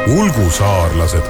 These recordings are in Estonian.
Ulgusaarlased.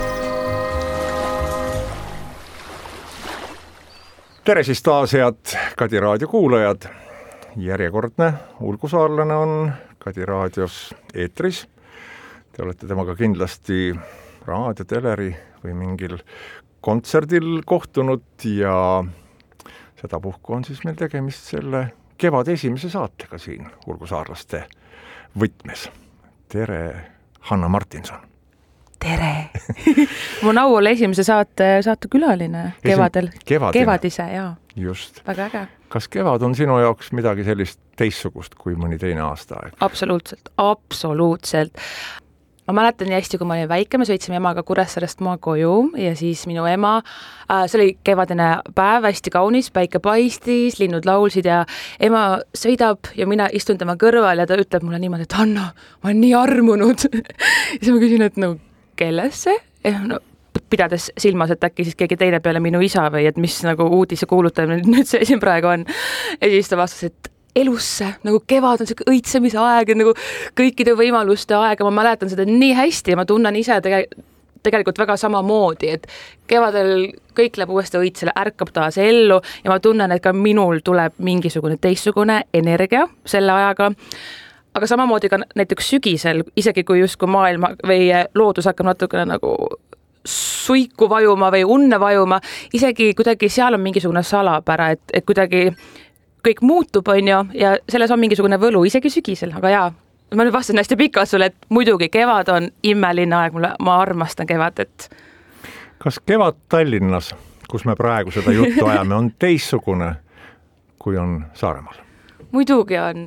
Tere siis taas, head Kadi raadio kuulajad. Järjekordne Ulgusaarlane on Kadi raadios eetris. Te olete temaga kindlasti raadio, teleri või mingil kontserdil kohtunud ja sedapuhku on siis meil tegemist selle kevad esimese saatega siin Ulgusaarlaste võtmes. Tere, Hanna Martinson. Tere! Mun au olla esimese saate külaline kevadel. Kevadise, jaa. Just. Väga äge. Kas kevad on sinu jaoks midagi sellist teistsugust kui mõni teine aastaaeg? Absoluutselt. Ma mäletan nii hästi, kui ma olin väike, me sõitsime emaga Kuressaarest maa koju ja siis minu ema, see oli kevadine päev, hästi kaunis, päike paistis, linnud laulsid ja ema sõidab ja mina istun tema kõrval ja ta ütleb mulle niimoodi, et Hanna, ma olen nii armunud. Ja siis ma küsin, et no kellesse? No, pidades silmas, et äkki siis keegi teine peale minu isa või et mis nagu uudise kuulutamine nüüd see siin praegu on. Ja siis ta vastas, et elusse, nagu kevad on see õitsemise aeg, nagu kõikide võimaluste aeg, ma mäletan seda nii hästi ja ma tunnen ise tegelikult väga samamoodi, et kevadel kõik läheb uuesti õitsele, ärkab taas ellu ja ma tunnen, et ka minul tuleb mingisugune teistsugune energia selle ajaga. Aga samamoodi ka näiteks sügisel, isegi kui justkui maailma või loodus hakkab natukene nagu suiku vajuma või unne vajuma, isegi kuidagi seal on mingisugune salapära, et kuidagi kõik muutub, on ju, ja selles on mingisugune võlu, isegi sügisel, aga jaa, ma nüüd vastasin hästi pikalt sulle, et muidugi kevad on imeline aeg, ma armastan kevadet. Kas kevad Tallinnas, kus me praegu seda juttu ajame, on teistsugune, kui on Saaremaal? Muidugi on.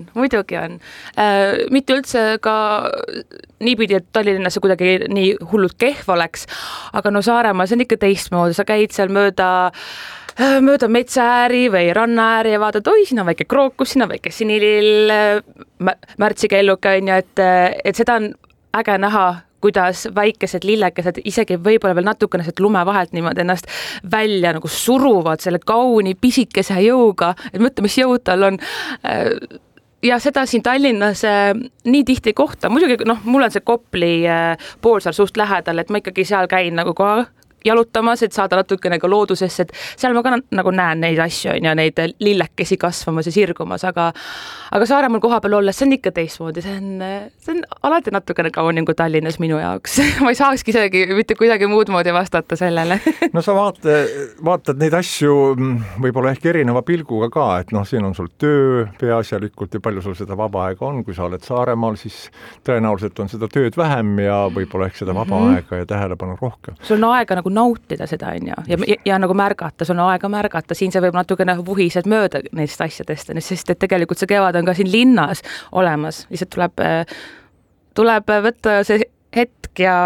Mitte üldse ka niipidi, et Tallinnas see kuidagi nii hullult kehv oleks, aga no Saaremaal see on ikka teistmoodi, sa käid seal mööda metsaääri või rannaääri ja vaatad, oi, siin on väike krookus, siin on väike sinilill, märtsikelluke on ju, et seda on äge näha, kuidas väikesed lillekesed isegi võib-olla veel natukene lume vahelt niimoodi ennast välja nagu suruvad selle kauni pisikese jõuga, et mõtle, mis jõud tal on. Ja seda siin Tallinnas nii tihti kohta. Muidugi, mul on see Kopli poolsaar suht lähedal, et ma ikkagi seal käin nagu ka jalutamas, et saada natukene ka loodusesse, et seal ma ka nagu näen neid asju ja neid lillekesi kasvamas ja sirgumas, aga Saaremaal koha peal olles see on ikka teistmoodi, see on alati natukene kaunim kui Tallinnas minu jaoks. Ma ei saakski isegi mitte kuidagi muud moodi vastata sellele. No sa vaatad neid asju võib-olla ehk erineva pilguga ka, et siin on sul töö peaasjalikult ja palju sul seda vaba aega on, kui sa oled Saaremaal, siis tõenäoliselt on seda tööd vähem ja võib-olla ehk seda vaba aega ja tähelepanu rohkem. Sul on aega nagu nautida seda on ja nagu märgata, sul on aega märgata, siin see võib natukene vuhised mööda neist asjadest, sest et tegelikult see kevad on ka siin linnas olemas, lihtsalt tuleb võtta see hetk ja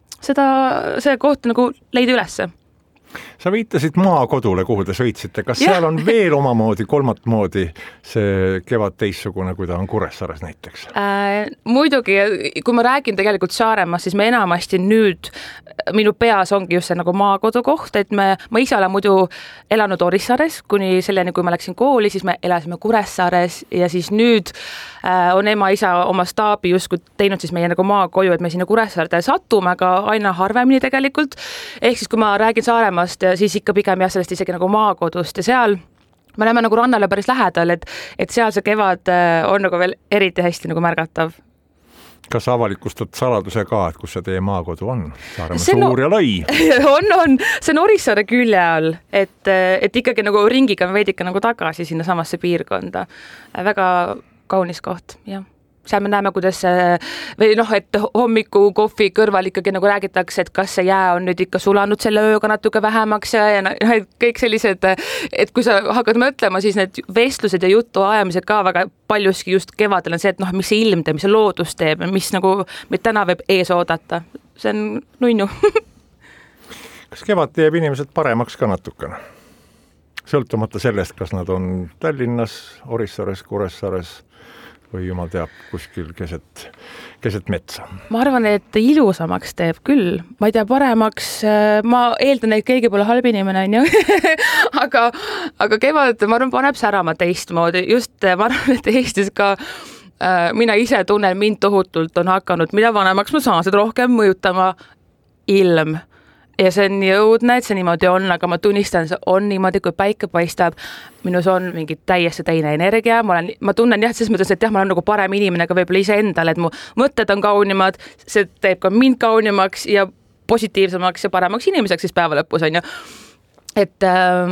see koht nagu leida ülesse. Sa viitasid maakodule, kuhu te sõitsite. Kas seal on veel omamoodi, kolmat moodi see kevad teissugune, kui ta on Kuressaares näiteks? Muidugi, kui ma räägin tegelikult Saaremaast, siis me enamasti nüüd, minu peas ongi just see nagu maakodu koht, et ma ise olen muidu elanud Orissaares, kuni selleni, kui ma läksin kooli, siis me elasime Kuressaares ja siis nüüd on ema isa oma staabi justkui teinud siis meie nagu maakoju, et me sinna Kuressaarde satume, aga aina harvemini tegelikult. Ehk siis, kui ma räägin Saaremaast, siis ikka pigem sellest isegi nagu maakodust ja seal me oleme nagu rannale päris lähedal, et seal see kevad on nagu veel eriti hästi nagu märgatav. Kas avalikustad saladuse ka, et kus see teie maakodu on? Saaremaa suur ja lai. On. See on Orissaare külje all, et ikkagi nagu ringiga veidike nagu tagasi sinna samasse piirkonda. Väga kaunis koht, jah. Seal me näeme, kuidas või et hommiku kohvi kõrval ikkagi nagu räägitakse, et kas see jää on nüüd ikka sulanud selle ööga natuke vähemaks ja kõik sellised, et kui sa hakkad mõtlema, siis need vestlused ja jutu ajamised ka väga paljuski just kevadel on see, et mis see ilm teeb, mis see loodus teeb, mis nagu meid täna võib ees oodata. See on nunnu. Kas kevad teeb inimesed paremaks ka natukene? Sõltumata sellest, kas nad on Tallinnas, Orissaares, Kuressaares või jumal teab kuskil keset metsa. Ma arvan, et ilusamaks teeb küll. Ma ei tea, paremaks, ma eeldan, et keegi pole halb inimene, on ju. aga kevad, ma arvan, paneb särama teistmoodi. Just, ma arvan, et Eestis ka mina ise tunnen, mind tohutult on hakanud, mida vanemaks ma saan, seda rohkem mõjutama ilm. Ja see on nii õudne, et see niimoodi on, aga ma tunnistan, see on niimoodi, kui päike paistab, minus on mingi täiesti teine energia, ma tunnen jah, selles mõttes, et jah, ma olen nagu parem inimene, aga võib-olla ise endale, et mu mõtted on kaunimad, see teeb ka mind kaunimaks ja positiivsemaks ja paremaks inimeseks siis päeva lõpus, on ju. Et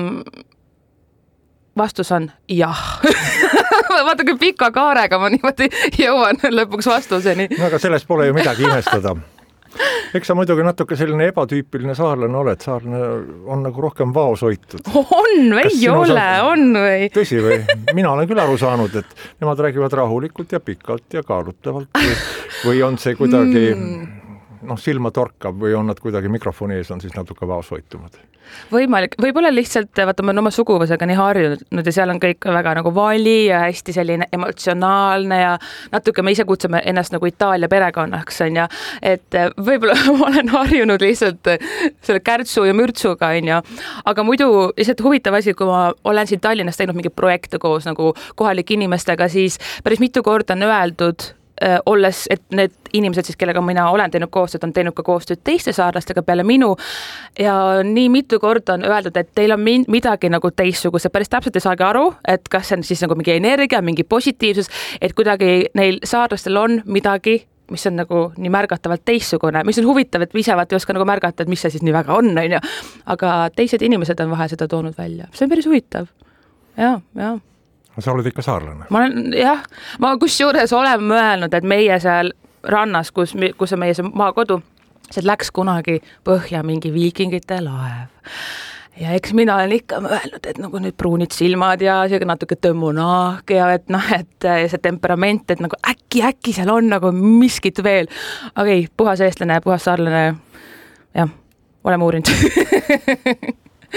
vastus on jah. Vaata, kui pika kaarega ma niimoodi jõuan lõpuks vastuseni. No aga sellest pole ju midagi imestada. Eks sa muidugi natuke selline ebatüüpiline saarlane oled, saarlane on nagu rohkem vaoshoitud. On või ei ole, on või? Tõsi või? Mina olen küll aru saanud, et nemad räägivad rahulikult ja pikalt ja kaalutlevalt või on see kuidagi silma torkab või on nad kuidagi mikrofoni ees on siis natuke vaoshoitumad. Võimalik, võib-olla lihtsalt, vaata, ma olen oma suguvõsega nii harjunud ja seal on kõik väga nagu vali ja hästi selline emotsionaalne ja natuke me ise kutsume ennast nagu Itaalia perekonnaks, on ja, et võib-olla ma olen harjunud lihtsalt selle kärtsu ja mürtsuga, on ja, aga muidu lihtsalt huvitav asi, kui ma olen siin Tallinnas teinud mingi projekte koos nagu kohalike inimestega, siis päris mitu korda on öeldud, olles, et need inimesed siis, kellega mina olen teinud koostööd, on teinud ka koostööd teiste saarlastega peale minu ja nii mitu korda on öeldud, et teil on midagi nagu teistsuguse, päris täpselt ei saagi aru, et kas see on siis nagu mingi energia, mingi positiivsus, et kuidagi neil saarlastel on midagi, mis on nagu nii märgatavalt teistsugune, mis on huvitav, et ise vaat ei oska nagu märgata, et mis see siis nii väga on, ja. Aga teised inimesed on vahel seda toonud välja. See on päris huvitav. Ja. Sa oled ikka saarlane? Ma olen, jah, ma kusjuures olen mõelnud, et meie seal rannas, kus on meie see maakodu, see läks kunagi põhja mingi viikingite laev. Ja eks mina olen ikka mõelnud, et nagu nüüd pruunid silmad ja natuke tõmmunaak ja et see temperament, et nagu äkki seal on nagu miskit veel. Aga ei, puhas eestlane, puhas saarlane, jah, oleme uurinud.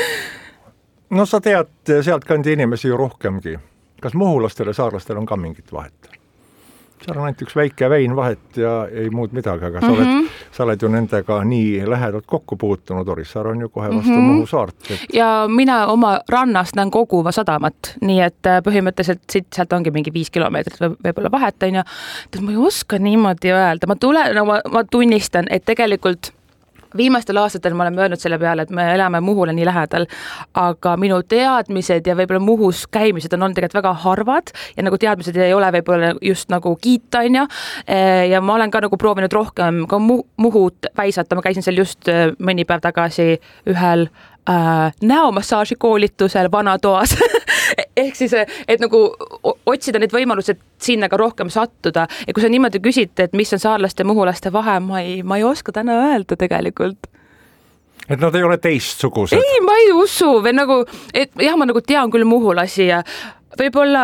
No sa tead sealt kandi inimesi ju rohkemgi. Kas muhulastel ja saarlastel on ka mingit vahet? Seal on ainult üks väike vein vahet ja ei muud midagi, aga sa oled ju nendega nii lähedalt kokku puutunud, Orissaar on ju kohe vastu Muhu saart. Ja mina oma rannast näen Koguva sadamat, nii et põhimõtteliselt sealt ongi mingi 5 kilomeetrit võib-olla vahet, on ja ma ei oska niimoodi öelda, ma tunnistan, et tegelikult viimastel aastatel ma olen öelnud selle peale, et me elame Muhule nii lähedal, aga minu teadmised ja võib-olla Muhus käimised on olnud tegelikult väga harvad ja nagu teadmised ei ole võib-olla just nagu kiita, on ja ma olen ka nagu proovinud rohkem ka Muhut väisata, ma käisin seal just mõni päev tagasi ühel näomassaaži koolitusel vanatoas. Ehk siis, et nagu otsida need võimalused sinna ka rohkem sattuda. Ja kui sa niimoodi küsid, et mis on saarlaste ja muhulaste vahe, ma ei oska täna öelda tegelikult. Et nad ei ole teistsugused? Ei, ma ei usu. Või nagu, et jah, ma nagu tean küll muhulasi ja võib-olla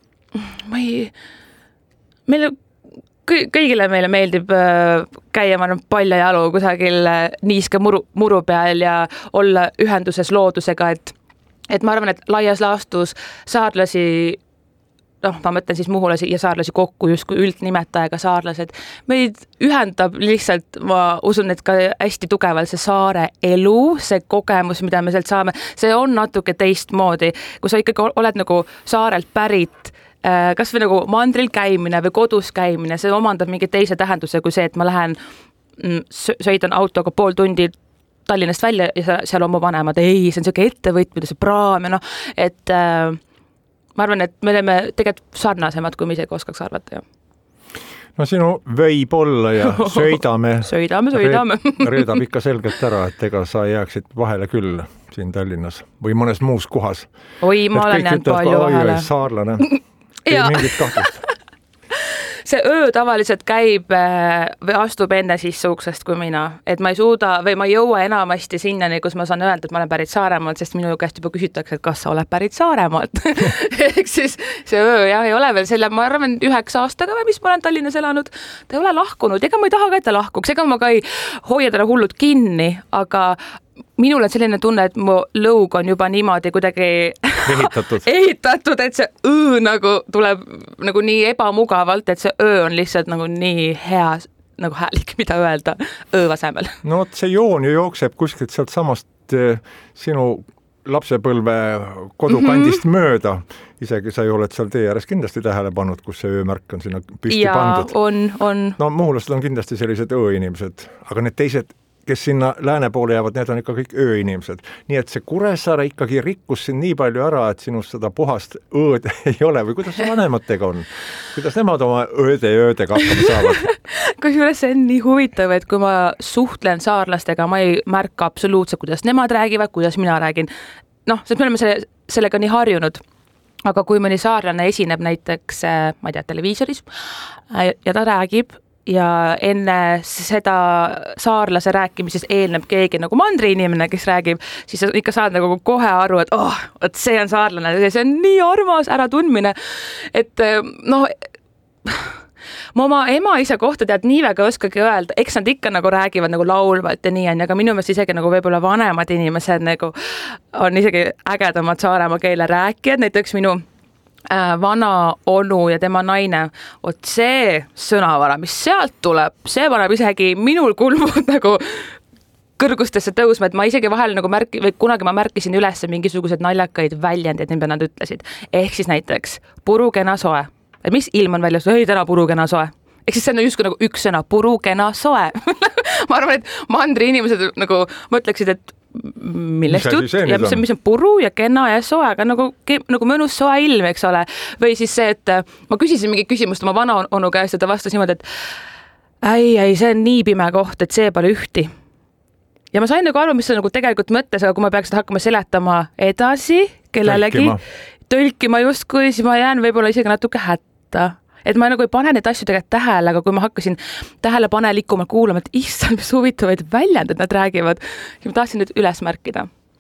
kõigile meile meeldib käia palja jalu kusagil niiske muru peal ja olla ühenduses loodusega, et ma arvan, et laias laastus saarlasi, ma mõtlen siis muhulasi ja saarlasi kokku justkui üldnimetajaga saarlased, meid ühendab lihtsalt, ma usun, et ka hästi tugevalt see saare elu, see kogemus, mida me sealt saame, see on natuke teistmoodi, kui sa ikkagi oled nagu saarelt pärit, kas või nagu mandril käimine või kodus käimine, see omandab mingi teise tähenduse kui see, et ma lähen, sõidan autoga pool tundi Tallinnast välja ja seal oma vanemad, ei, see on selline ettevõtmine, see praam ja et ma arvan, et me oleme tegelikult sarnasemad, kui me isegi oskaks arvata. No sinu võib olla ja sõidame. Sõidame. Reedab ikka selgelt ära, et ega sa jääksid vahele küll siin Tallinnas või mõnes muus kohas. Oi, ma olen jäänud palju vahele. Saarlane, ei mingit kahtlust. See öö tavaliselt käib või astub enne sisse uksest kui mina, et ma ei suuda või ma ei jõua enamasti sinnani, kus ma saan öelda, et ma olen pärit Saaremaalt, sest minu käest juba küsitakse, et kas sa oled pärit Saaremaalt. Ehk siis see öö ei ole veel selle, ma arvan 9 aastaga või mis ma olen Tallinnas elanud, ta ei ole lahkunud, ega ma ei taha ka, et ta lahkuks, ega ma ka ei hoia teda hullult kinni, aga minul on selline tunne, et mu lõug on juba niimoodi kuidagi ehitatud, et see öö nagu tuleb nagu nii ebamugavalt, et see öö on lihtsalt nagu nii hea nagu häälik, mida öelda öö asemel. No see joon ju jookseb kuskilt sealt samast sinu lapsepõlve kodukandist mööda isegi sa ju oled seal tee ääres kindlasti tähele pannud, kus see öömärk on sinna püsti pandud. on. No muhulased on kindlasti sellised ööinimesed, aga need teised, kes sinna lääne poole jäävad, need on ikka kõik ööinimesed. Nii et see Kuressaare ikkagi rikkus siin nii palju ära, et sinust seda puhast ööd ei ole või kuidas see vanematega on? Kuidas nemad oma öödega hakkama saavad? Kusjuures see on nii huvitav, et kui ma suhtlen saarlastega, ma ei märka absoluutselt, kuidas nemad räägivad, kuidas mina räägin. Noh, sest me oleme sellega nii harjunud. Aga kui mõni saarlane esineb näiteks, ma ei tea, televiisoris ja ta räägib, ja enne seda saarlase rääkimises eelneb keegi nagu mandri inimene, kes räägib, siis sa ikka saad nagu kohe aru, et see on saarlane, see on nii armas äratundmine, et noh, ma oma ema-isa kohta tead nii väga oskagi öelda, eks nad ikka nagu räägivad nagu laulvalt ja nii on, aga minu meelest isegi nagu võib-olla vanemad inimesed nagu on isegi ägedamad Saaremaa keele rääkijad, näiteks minu vana onu ja tema naine, see sõnavara, mis sealt tuleb, see paneb isegi minul kulmud nagu kõrgustesse tõusma, et ma isegi vahel nagu kunagi ma märkisin üles mingisugused naljakaid väljendeid, mida nad ütlesid. Ehk siis näiteks purukena soe. Et mis ilm on väljas? Ei, täna purukena soe. Ehk siis see on justkui nagu üks sõna, purukena soe. Ma arvan, et mandri inimesed nagu mõtleksid, et millest jutt ja mis on puru ja kena ja soe, aga nagu mõnus soe ilm, eks ole. Või siis see, et ma küsisin mingi küsimust oma vana onu käest ja ta vastas niimoodi, et ei, see on nii pime koht, et see pole ühti. Ja ma sain nagu aru, mis see nagu tegelikult mõttes, aga kui ma peaks hakkama seletama edasi kellelegi, tõlkima justkui, siis ma jään võib-olla isegi natuke hätta. Et ma nagu ei pane neid asju tegelikult tähele, aga kui ma hakkasin tähelepanelikumalt kuulama, et issand, mis huvitavaid väljendid nad räägivad, siis ma tahtsin nüüd üles märkida.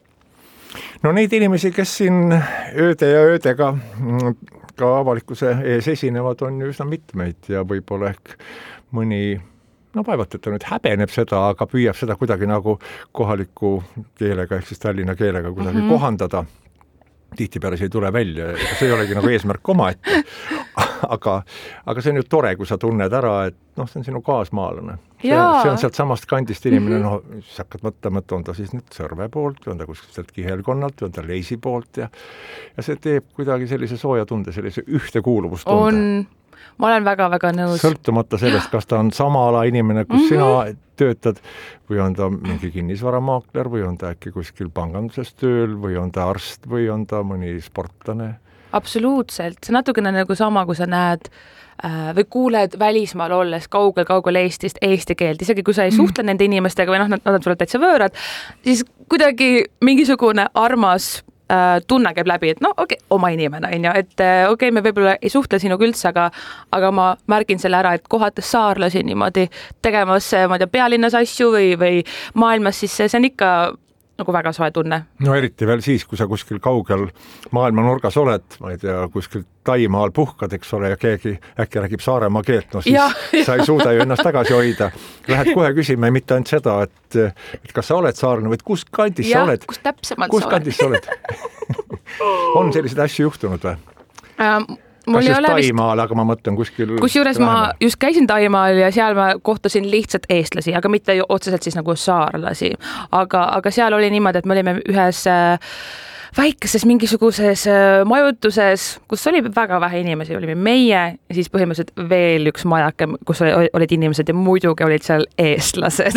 No neid inimesi, kes siin öödega ka avalikkuse ees esinevad, on üsna mitmeid ja võib-olla ehk mõni, no vaevalt, et ta nüüd häbeneb seda, aga püüab seda kuidagi nagu kohaliku keelega, ehk siis Tallinna keelega kuidagi kohandada. Tihtipeale see ei tule välja, see ei olegi nagu eesmärk omaette. Aga see on ju tore, kui sa tunned ära, et see on sinu kaasmaalane. See on sealt samast kandist inimene, siis hakkad mõtlema, et on ta siis nüüd Sõrve poolt, või on ta kuskilt Kihelkonnalt, või on ta Leisi poolt ja see teeb kuidagi sellise sooja tunde, sellise ühtekuuluvustunde. Ma olen väga-väga nõus. Sõltumata sellest, kas ta on sama ala inimene, kus sina töötad, või on ta mingi kinnisvaramaakler, või on ta äkki kuskil panganduses tööl, või on ta arst, või on ta mõni sportlane. Absoluutselt. See natukene nagu sama, kui sa näed või kuuled välismaal olles kaugel Eestist eesti keelt, isegi kui sa ei suhtle nende inimestega või nad on sulle täitsa võõrad, siis kuidagi mingisugune armas tunne käib läbi, et oma inimene on ju, et me võib-olla ei suhtle sinuga üldse, aga ma märgin selle ära, et kohates saarlasi niimoodi tegemas, ma ei tea, pealinnas asju või maailmas, siis see on ikka nagu väga soe tunne. No eriti veel siis, kui sa kuskil kaugel maailma nurgas oled, ma ei tea, kuskil Taimaal puhkad, eks ole, ja keegi äkki räägib Saaremaa keelt, siis sa ei suuda ju ennast tagasi hoida. Lähed kohe küsima mitte ainult seda, et kas sa oled saarlane, või kus kandis sa oled? Kus täpsemalt kus kandis sa oled? On selliseid asju juhtunud või? Kas just Taimaal, aga ma mõtlen kuskil... Kusjuures ma just käisin Taimaal ja seal ma kohtasin lihtsalt eestlasi, aga mitte otseselt siis nagu saarlasi. Aga seal oli niimoodi, et me olime ühes väikeses mingisuguses majutuses, kus oli väga vähe inimesi, olime meie ja siis põhimõtteliselt veel üks majake, kus olid inimesed ja muidugi olid seal eestlased.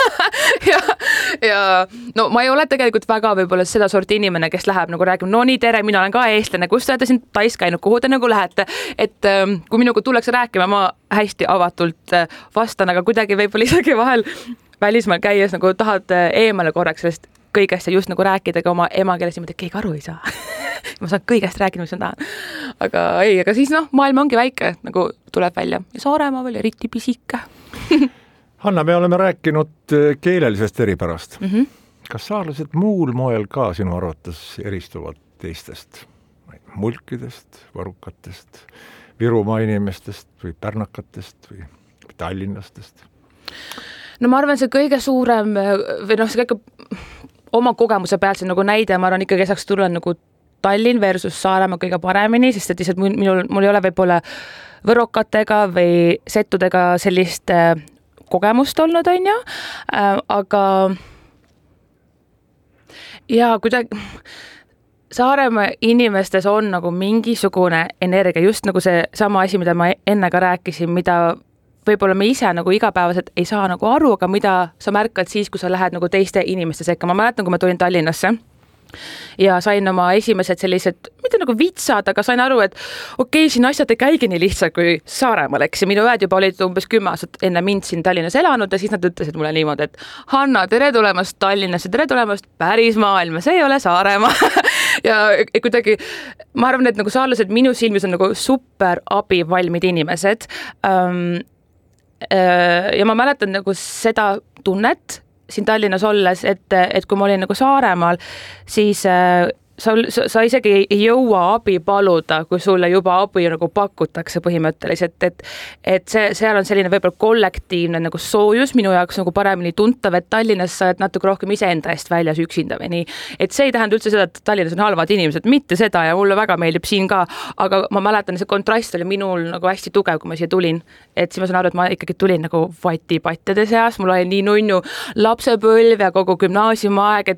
ja no ma ei ole tegelikult väga võib-olla seda sorti inimene, kes läheb nagu räägima, no nii tere, mina olen ka eestlane, kus te olete siin Tais käinud, kuhu te nagu lähete, et kui minuga tullakse rääkima, ma hästi avatult vastan, aga kuidagi võib-olla isegi vahel välismaal käies nagu tahad eemale korraks sellest kõigest ja just nagu rääkida ka oma emakeeles niimoodi, et keegi aru ei saa. Ma saan kõigest rääkida, mis ma tahan. Aga siis maailm ongi väike, nagu tuleb välja. Ja Saaremaa veel eriti pisike. Hanna, me oleme rääkinud keelelisest eripärast. Kas saarlased muul moel ka sinu arvates eristuvad teistest? Mulkidest, varukatest, Virumaa inimestest või pärnakatest või tallinnastest? No ma arvan, see kõige suurem või see kõige oma kogemuse pealt see nagu näide, ma arvan ikkagi saaks tulla nagu Tallinn versus Saaremaa kõige paremini, sest et lihtsalt mul ei ole võib-olla võrokatega või settudega sellist kogemust olnud, on ju, aga ja kuidagi Saaremaa inimestes on nagu mingisugune energia, just nagu see sama asi, mida ma enne ka rääkisin, mida võib-olla me ise nagu igapäevaselt ei saa nagu aru, aga mida sa märkad siis, kui sa lähed nagu teiste inimeste sekka. Ma mäletan, kui ma tulin Tallinnasse ja sain oma esimesed sellised, mitte nagu vitsad, aga sain aru, et okei, siin asjad ei käigi nii lihtsalt kui Saaremaal, eks. Ja minu õed juba olid umbes 10 aastat enne mind siin Tallinnas elanud ja siis nad ütlesid mulle niimoodi, et Hanna, tere tulemast Tallinnasse, tere tulemast päris maailma, see ei ole Saaremaa. Ja kuidagi, ma arvan, et nagu saarlased minu silmis on nagu super abivalmid inimesed. Ja ma mäletan nagu seda tunnet siin Tallinnas olles, et kui ma olin nagu Saaremaal, siis sa isegi ei jõua abi paluda, kui sulle juba abi nagu pakutakse põhimõtteliselt, et seal on selline võib-olla kollektiivne nagu soojus minu jaoks nagu paremini tuntav, et Tallinnas sa oled natuke rohkem iseenda eest väljas üksinda või nii. Et see ei tähenda üldse seda, et Tallinnas on halvad inimesed, mitte seda ja mulle väga meeldib siin ka, aga ma mäletan, see kontrast oli minul nagu hästi tugev, kui ma siia tulin. Et siis ma saan aru, et ma ikkagi tulin nagu vatipatjade seas, mul oli nii nunnu lapsepõlv ja kogu gümnaasiumaeg,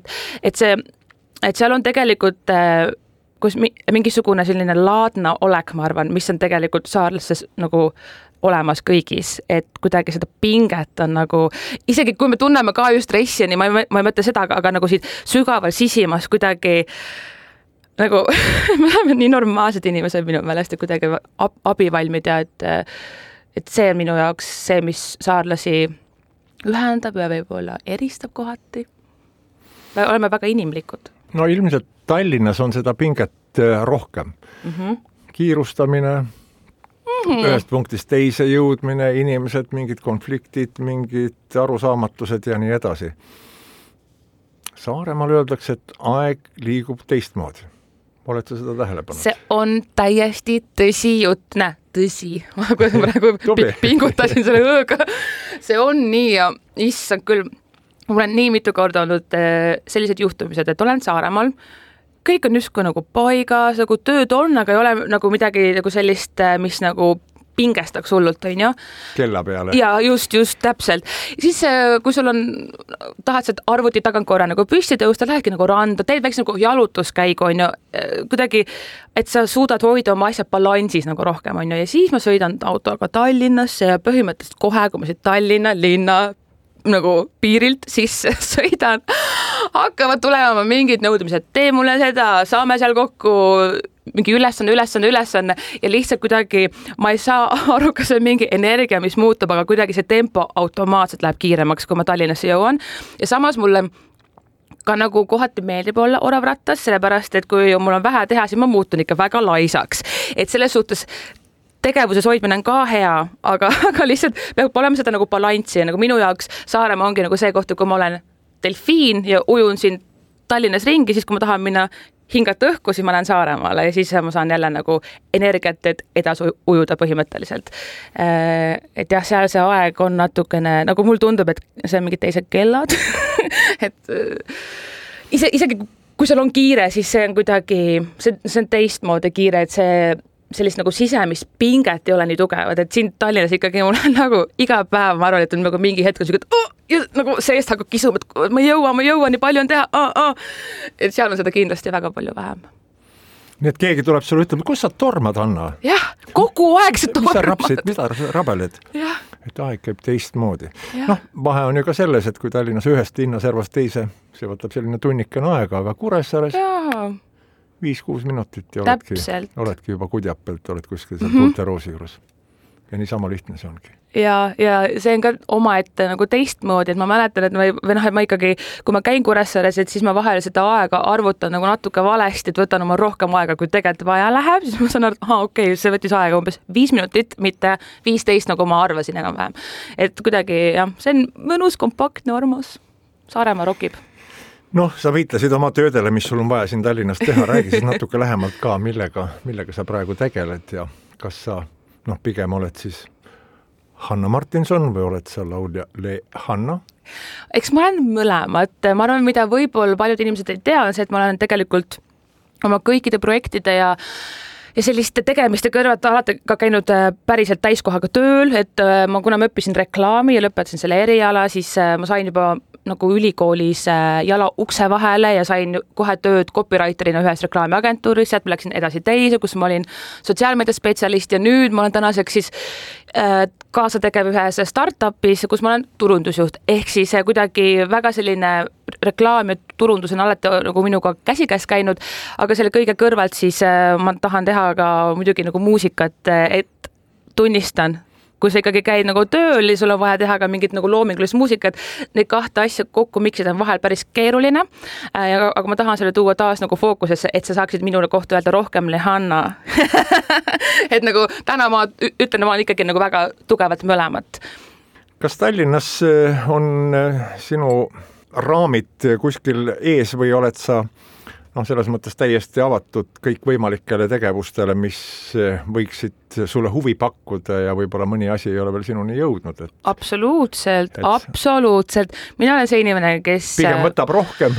et seal on tegelikult kus mingisugune selline laadna olek, ma arvan, mis on tegelikult saarlastes nagu olemas kõigis, et kuidagi seda pinget on nagu, isegi kui me tunneme ka just stressi, nii ma ei mõtle seda, aga nagu siit sügaval sisimas kuidagi nagu me oleme nii normaalsed inimesed minu meelest ja kuidagi abivalmid ja et see on minu jaoks see, mis saarlasi ühendab ja võib-olla eristab kohati. Me oleme väga inimlikud. No ilmselt Tallinnas on seda pinget rohkem. Kiirustamine, ühest punktist teise jõudmine, inimesed, mingid konfliktid, mingid arusaamatused ja nii edasi. Saaremaal öeldakse, et aeg liigub teistmoodi. Oled sa seda tähele pannud? See on täiesti tõsi jutt, tõsi. Ma praegu pingutasin selle õõga. See on nii ja issand küll. Mul on nii mitu korda olnud sellised juhtumised, et olen Saaremaal, kõik on justkui nagu paigas, nagu tööd on, aga ei ole nagu midagi nagu sellist, mis nagu pingestaks hullult, on ju. Kella peale. Ja just täpselt. Siis kui sul on, tahad sealt arvuti tagant korra nagu püsti tõusta, lähedki nagu randa, teed väikse nagu jalutuskäigu, on ju, kuidagi, et sa suudad hoida oma asjad balansis nagu rohkem, on ju, ja siis ma sõidan autoga Tallinnasse ja põhimõtteliselt kohe, kui ma siit Tallinna linna nagu piirilt sisse sõidan, hakkavad tulema mingid nõudmised, tee mulle seda, saame seal kokku mingi ülesanne ja lihtsalt kuidagi ma ei saa aru, kas see on mingi energia, mis muutub, aga kuidagi see tempo automaatselt läheb kiiremaks, kui ma Tallinnasse jõuan ja samas mulle ka nagu kohati meeldib olla oravrattas, sellepärast, et kui mul on vähe teha, siis ma muutun ikka väga laisaks, et selles suhtes tegevuses hoidmine on ka hea, aga lihtsalt peab olema seda nagu balanssi ja nagu minu jaoks Saaremaa ongi nagu see koht, kui ma olen delfiin ja ujun siin Tallinnas ringi, siis kui ma tahan minna hingata õhku, siis ma lähen Saaremaale ja siis ma saan jälle nagu energiat, et edasi ujuda põhimõtteliselt. Et jah, seal see aeg on natukene, nagu mul tundub, et see on mingid teised kellad, et isegi kui seal on kiire, siis see on kuidagi, see on teistmoodi kiire, et see sellist nagu sisemist pinget ei ole nii tugevad, et siin Tallinnas ikkagi mul on nagu iga päev, ma arvan, et on nagu mingi hetk, nagu seest hakkab kisuma, et ma ei jõua, nii palju on teha, et seal on seda kindlasti väga palju vähem. Nii et keegi tuleb sulle ütlema, kus sa tormad, Hanna? Jah, kogu aeg sa tormad. Mis sa rapsid, mida sa rabeled? Jah. Et aeg käib teistmoodi. Noh, vahe on ju ka selles, et kui Tallinnas ühest linnaservast teise, see võtab selline tunnikene aega, aga Kuressaares 5-6 minutit ja oledki juba Kudjapelt, oled kuskil seal Tuulte Roosi juures. Ja nii sama lihtne see ongi. Ja see on ka omaette nagu teistmoodi, et ma mäletan, et ma ikkagi, kui ma käin Kuressaares, et siis ma vahel seda aega arvutan nagu natuke valesti, et võtan oma rohkem aega, kui tegelikult vaja läheb, siis ma saan aru, et see võttis aega umbes 5 minutit, mitte 15, nagu ma arvasin enam-vähem. Et kuidagi, jah, see on mõnus, kompaktne, armas. Saaremaa rokib. Noh, sa viitasid oma töödele, mis sul on vaja siin Tallinnas teha, räägi siis natuke lähemalt ka, millega sa praegu tegeled ja kas sa, pigem oled siis Hanna Martinson või oled sa laulja Le Hanna? Eks ma olen mõlemad. Ma arvan, mida võib-olla paljud inimesed ei tea, on see, et ma olen tegelikult oma kõikide projektide ja selliste tegemiste kõrvalt alati ka käinud päriselt täiskohaga tööl, et kuna ma õppisin reklaami ja lõpetasin selle eriala, siis ma sain juba nagu ülikoolis jala ukse vahele ja sain kohe tööd copywriterina ühes reklaamiagentuuris, sealt ma läksin edasi teise, kus ma olin sotsiaalmeediaspetsialist ja nüüd ma olen tänaseks siis kaasategev ühes startupis, kus ma olen turundusjuht, ehk siis kuidagi väga selline reklaam ja turundus on alati nagu minuga käsikäes käinud, aga selle kõige kõrvalt siis ma tahan teha ka muidugi nagu muusikat, et tunnistan, kui sa ikkagi käid nagu tööl ja sul on vaja teha ka mingit nagu loomingulist muusikat, neid kahte asja kokku miksida on vahel päris keeruline, aga ma tahan selle tuua taas nagu fookusesse, et sa saaksid minule kohta öelda rohkem Lehanna. Et nagu täna ma ütlen, ma olen ikkagi nagu väga tugevalt mõlemat. Kas Tallinnas on sinu raamid kuskil ees või oled sa selles mõttes täiesti avatud kõik võimalikele tegevustele, mis võiksid sulle huvi pakkuda ja võib-olla mõni asi ei ole veel sinuni jõudnud? Absoluutselt. Mina olen see inimene, kes pigem võtab rohkem.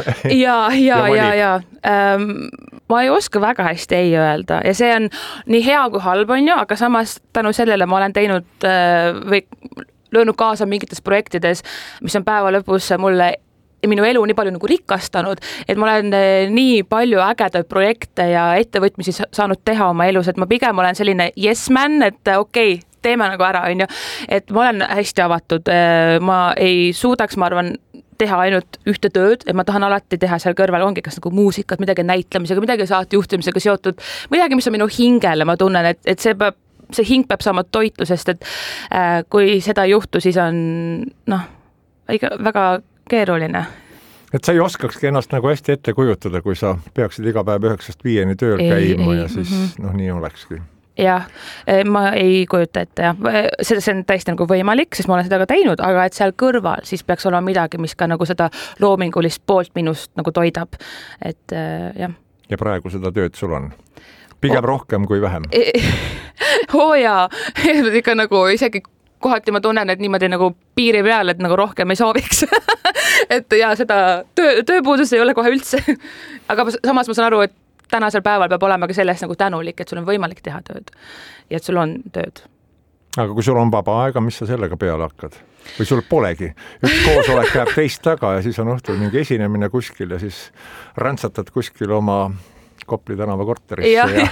Ja. Ma ei oska väga hästi ei öelda ja see on nii hea kui halb on ju, aga samas tänu sellele ma olen teinud või löönud kaasa mingites projektides, mis on päeva lõpus mulle minu elu nii palju nagu rikastanud, et ma olen nii palju ägedaid projekte ja ettevõtmisi saanud teha oma elus, et ma pigem olen selline yes man, et okei, teeme nagu ära, on ju. Et ma olen hästi avatud, ma ei suudaks, ma arvan, teha ainult ühte tööd, et ma tahan alati teha seal kõrval, ongi kas nagu muusikat, midagi näitlemisega, midagi saatejuhtimisega seotud, midagi, mis on minu hingele, ma tunnen, et see hing peab saama toitu, sest et kui seda ei juhtu, siis on väga keeruline. Et sa ei oskakski ennast nagu hästi ette kujutada, kui sa peaksid iga päev 9-5 tööl käima ja siis nii olekski. Jah, ma ei kujuta ette, jah. See on täiesti nagu võimalik, sest ma olen seda ka teinud, aga et seal kõrval siis peaks olema midagi, mis ka nagu seda loomingulist poolt minust nagu toidab. Et jah. Ja praegu seda tööd sul on? Pigem rohkem kui vähem? Jaa, ikka nagu isegi kohati ma tunnen, et niimoodi nagu piiri peal, et nagu rohkem ei sooviks. Et ja seda tööpuudus ei ole kohe üldse. Aga samas ma saan aru, et tänasel päeval peab olema ka sellest nagu tänulik, et sul on võimalik teha tööd ja et sul on tööd. Aga kui sul on vaba aega, mis sa sellega peale hakkad? Või sul polegi? Üks koosolek jääb teist taga ja siis on õhtul mingi esinemine kuskil ja siis rantsatad kuskil oma Kopli tänava korterisse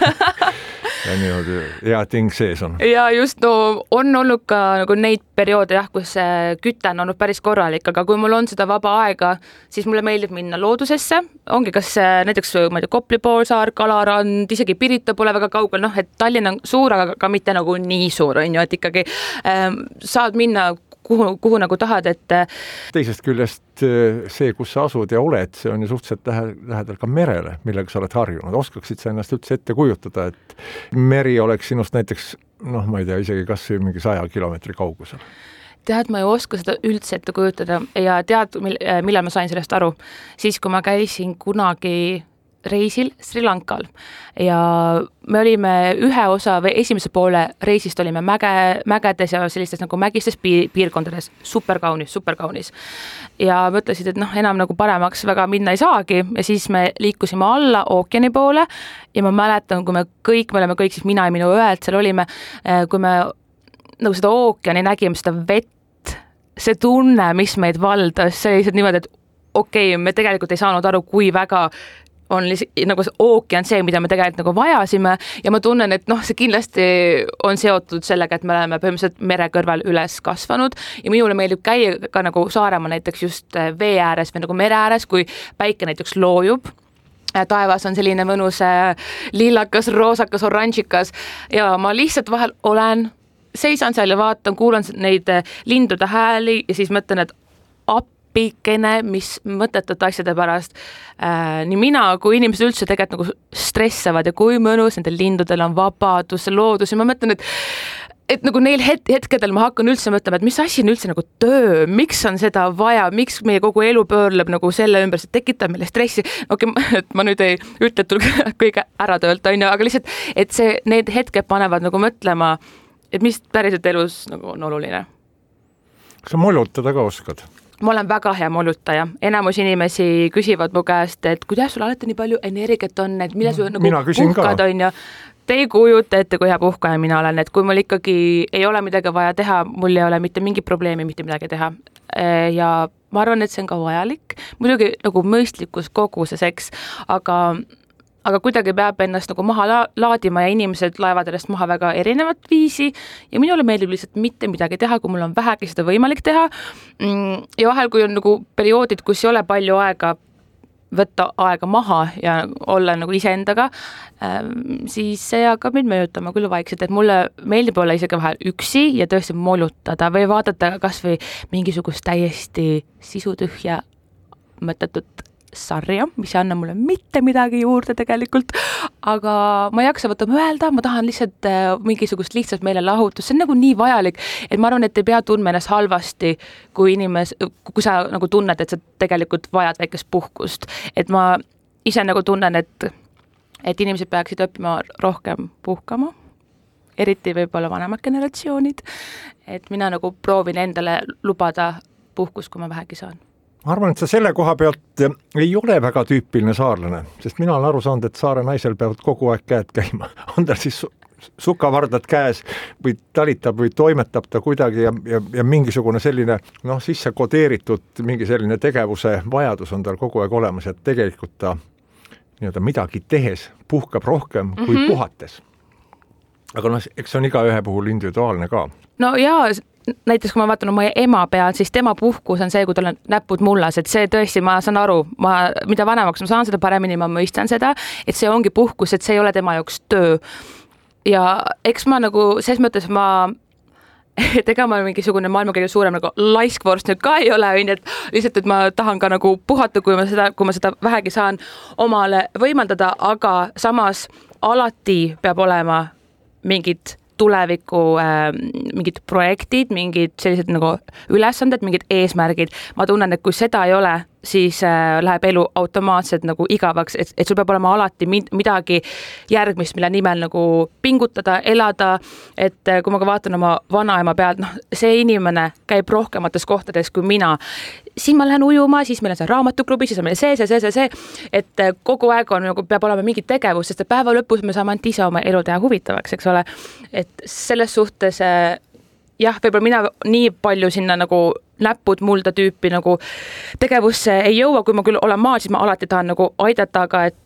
ja niimoodi hea ting sees on. Ja just, on olnud ka nagu neid perioode, kus küte on olnud päris korralik, aga kui mul on seda vaba aega, siis mulle meeldib minna loodusesse. Ongi kas näiteks Kopli poolsaar, Kalarand, isegi Pirita pole väga kaugel, et Tallinn on suur, aga ka mitte nagu nii suur, on ju, et ikkagi saad minna kuhu nagu tahad, et teisest küljest see, kus sa asud ja oled, see on ju suhteliselt lähedal ka merele, millega sa oled harjunud. Oskaksid sa ennast üldse ette kujutada, et meri oleks sinust näiteks, ma ei tea, isegi kas mingi 100 kilomeetri kaugusel? Tead, ma ei oska seda üldse ette kujutada ja tead, millal ma sain sellest aru. Siis, kui ma käisin kunagi reisil Sri Lankal ja me olime ühe osa või esimese poole reisist olime mägedes ja sellistes nagu mägistes piirkondades, superkaunis. Ja mõtlesid, et enam nagu paremaks väga minna ei saagi ja siis me liikusime alla ookeani poole ja ma mäletan, kui me oleme kõik, siis mina ja minu õed seal olime, kui me nagu seda ookeani nägime, seda vett, see tunne, mis meid valdas, see oli lihtsalt niimoodi, et okei, me tegelikult ei saanud aru, kui väga on nagu ookean see, mida me tegelikult nagu vajasime ja ma tunnen, et see kindlasti on seotud sellega, et me oleme põhimõtteliselt mere kõrval üles kasvanud ja minule meeldib käia ka nagu Saaremaa näiteks just vee ääres või nagu mere ääres, kui päike näiteks loojub. Taevas on selline mõnus lillakas, roosakas, oranžikas ja ma lihtsalt vahel seisan seal ja vaatan, kuulan neid lindude hääli ja siis mõtlen, et pikene, mis mõttetud asjade pärast. Nii mina kui inimesed üldse tegelikult nagu stressavad ja kui mõnus nendel lindudel on vabadus, loodus ja ma mõtlen, et nagu neil hetkedel ma hakkan üldse mõtlema, et mis asi on üldse nagu töö, miks on seda vaja, miks meie kogu elu pöörleb nagu selle ümber, see tekitab meile stressi. Okei, et ma nüüd ei ütle, et tuleb kõige ära töölt, aga lihtsalt, et need hetked panevad nagu mõtlema, et mis päriselt elus nagu on oluline. Kas sa mollutada ka oskad? Ma olen väga hea mollutaja. Enamus inimesi küsivad mu käest, et kuidas sul alati nii palju energiat on, et mille sul nagu puhkad on ja te ei kujuta ette, kui hea puhkaja mina olen, et kui mul ikkagi ei ole midagi vaja teha, mul ei ole mitte mingi probleemi mitte midagi teha. Ja ma arvan, et see on ka vajalik, muidugi nagu mõistlikus koguses, eks, aga kuidagi peab ennast nagu maha laadima ja inimesed laevad ennast maha väga erinevat viisi ja minule meeldib lihtsalt mitte midagi teha, kui mul on vähegi seda võimalik teha. Ja vahel, kui on nagu perioodid, kus ei ole palju aega võtta aega maha ja olla nagu iseendaga, siis see hakkab mind mõjutama küll vaikselt, et mulle meeldib olla isegi vahel üksi ja tõesti molutada või vaadata kas või mingisugust täiesti sisutühja mõttetut sarja, mis ei anna mulle mitte midagi juurde tegelikult, aga ma ei jaksa võtta mõelda, ma tahan lihtsalt mingisugust lihtsalt meelelahutust, see on nagu nii vajalik, et ma arvan, et ei pea tundma ennast halvasti, kui sa nagu tunned, et sa tegelikult vajad väikest puhkust, et ma ise nagu tunnen, et inimesed peaksid õppima rohkem puhkama, eriti võib-olla vanemad generatsioonid, et mina nagu proovin endale lubada puhkust, kui ma vähegi saan. Ma arvan, et sa selle koha pealt ei ole väga tüüpiline saarlane, sest mina olen aru saanud, et saare naisel peavad kogu aeg käed käima. On tal siis sukavardad käes või talitab või toimetab ta kuidagi ja mingisugune selline sisse kodeeritud mingi selline tegevuse vajadus on tal kogu aeg olemas, et tegelikult ta midagi tehes puhkab rohkem kui puhates. Aga eks on igaühe puhul individuaalne ka. No jaa, näiteks kui ma vaatan oma ema peal, siis tema puhkus on see, kui tal on näpud mullas, et see tõesti, ma saan aru, mida vanemaks ma saan seda paremini, ma mõistan seda, et see ongi puhkus, et see ei ole tema jaoks töö. Ja eks ma nagu, ses mõttes ega ma mingisugune maailma kõige suurem nagu laiskvorst nüüd ka ei ole, et lihtsalt, et ma tahan ka nagu puhata, kui ma seda vähegi saan omale võimaldada, aga samas alati peab olema mingid tuleviku mingid projektid, mingid sellised nagu ülesanded, mingid eesmärgid. Ma tunnen, et kui seda ei ole, siis läheb elu automaatselt nagu igavaks, et sul peab olema alati midagi järgmist, mille nimel nagu pingutada, elada, et kui ma ka vaatan oma vanaema pealt, see inimene käib rohkemates kohtades kui mina, siis ma lähen ujuma, siis meil on see raamatuklubi, siis on meil see, et kogu aeg on, nagu peab olema mingi tegevus, sest päeva lõpus me saame ainult ise oma elu teha huvitavaks, eks ole, et selles suhtes jah, võib-olla mina nii palju sinna nagu näpud mulda tüüpi nagu tegevusse ei jõua, kui ma küll olen maal, siis ma alati tahan nagu aidata,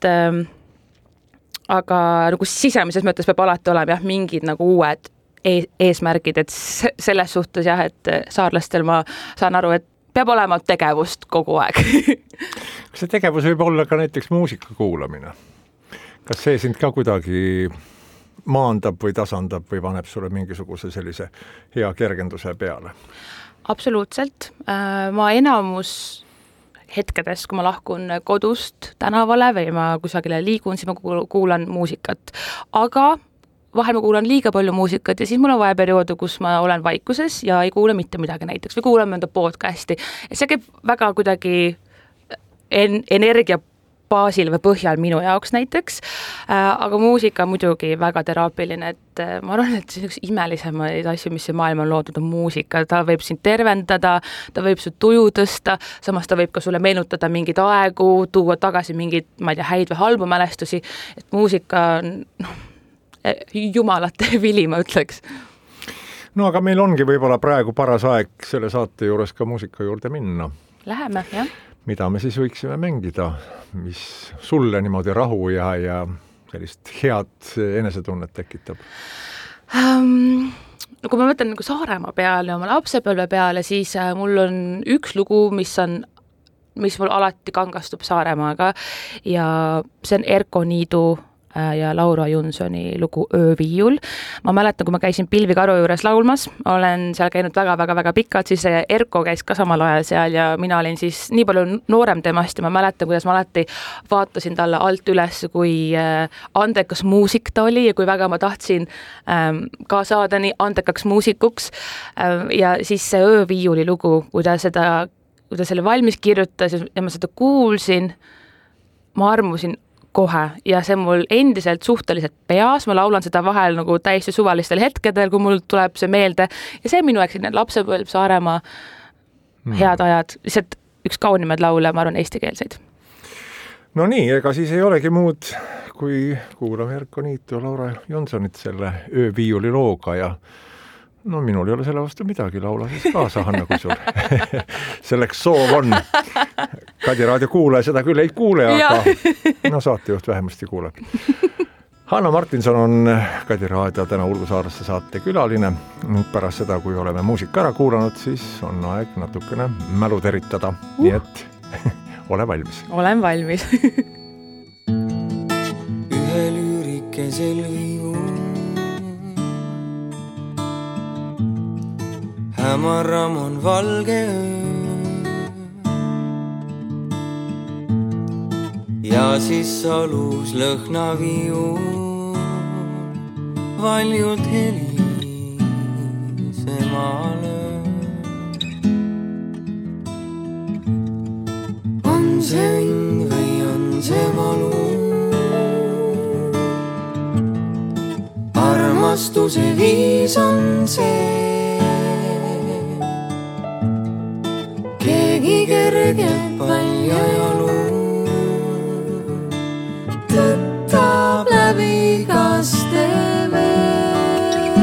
aga nagu sisemises mõttes peab alati olema jah, mingid nagu uued eesmärgid, et selles suhtes jah, et saarlastel ma saan aru, et peab olema tegevust kogu aeg. Kas see tegevus võib olla ka näiteks muusika kuulamine? Kas see sind ka kuidagi maandab või tasandab või paneb sulle mingisuguse sellise hea kergenduse peale? Absoluutselt. Ma enamus hetkedest, kui ma lahkun kodust tänavale või ma kusagile liigun, siis ma kuulan muusikat. Aga vahel ma kuulan liiga palju muusikat ja siis mul on vaja perioodi, kus ma olen vaikuses ja ei kuule mitte midagi näiteks või kuulan mõnda podcasti. See käib väga kuidagi energia baasil või põhjal minu jaoks näiteks, aga muusika on muidugi väga teraapiline, et ma arvan, et see on üks imelisemaid asju, mis see maailm on loodud, on muusika, ta võib sind tervendada, ta võib su tuju tõsta, samas ta võib ka sulle meenutada mingeid aegu, tuua tagasi mingeid, ma ei tea, häid või halbu mälestusi, et muusika on jumalate vili, ma ütleks. No aga meil ongi võib-olla praegu paras aeg selle saate juures ka muusika juurde minna. Läheme, jah. Mida me siis võiksime mängida, mis sulle niimoodi rahu ja sellist head enesetunnet tekitab? Kui ma mõtlen nagu Saaremaa peale ja oma lapsepõlve peale, siis mul on üks lugu, mis mul alati kangastub Saaremaaga ja see on Erko Niidu ja Laura Junsoni lugu Ööviiul. Ma mäletan, kui ma käisin Pilvikaru juures laulmas, olen seal käinud väga pikalt, siis Erko käis ka samal ajal seal ja mina olin siis nii palju noorem temast ja ma mäletan, kuidas ma alati vaatasin talle alt üles, kui andekas muusik ta oli ja kui väga ma tahtsin ka saada nii andekaks muusikuks ja siis see Ööviiuli lugu, kui ta selle valmis kirjutas ja ma seda kuulsin, ma armusin kohe ja see mul endiselt suhteliselt peas, ma laulan seda vahel nagu täiesti suvalistel hetkedel, kui mul tuleb see meelde ja see minu aeg lapsepõlv, Saaremaa, head ajad, lihtsalt üks kaunimaid laule, ma arvan, eestikeelseid. No nii, ega siis ei olegi muud, kui kuulame Erko Niitu ja Laura Jonsonit selle Ööviiuli looga ja No minul ei ole selle vastu midagi, laula siis kaasa, Hanna, kui sul selleks soov on. Kadi raadio kuulaja seda küll ei kuule, aga no saatejuht vähemasti kuuleb. Hanna Martinson on Kadi raadio täna Ulgusaaresse saate külaline. Pärast seda, kui oleme muusika ära kuulanud, siis on aeg natukene mälu teritada. Nii et ole valmis. Olen valmis. Ühe lüürikesel viivu hämaram on valge öö ja siis salus lõhnaviiul valjult helisema löö. On see õnn või on see valu? Armastuse viis on see. Keegi kergelt palja jalu tõttab läbi kaste vee.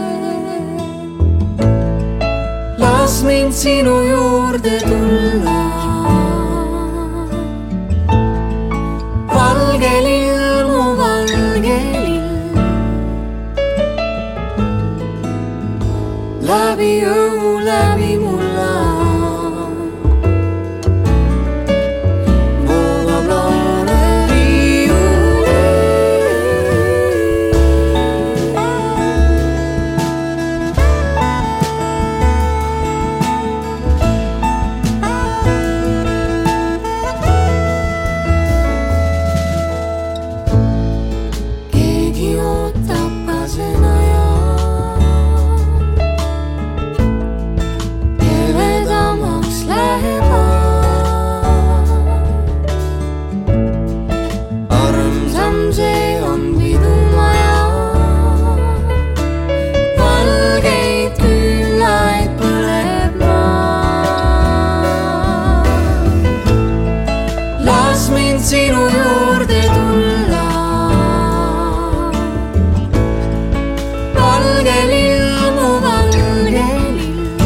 Las mind sinu juurde tulla, valge lill, mu valge lill. Läbi õhu, läbi mulla sinu juurde tulla, valge lill, mu valge lill.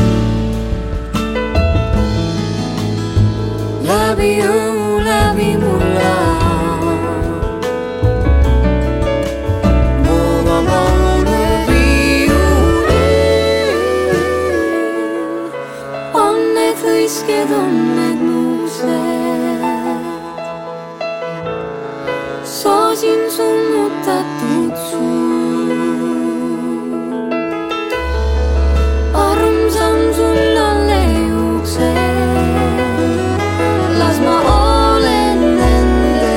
Läbi õhu, läbi mulla voogab laulu viiuli. On need hõisked, on need nuused, soosin summutatud suu. Armsam sul alle juukse, las ma olen nende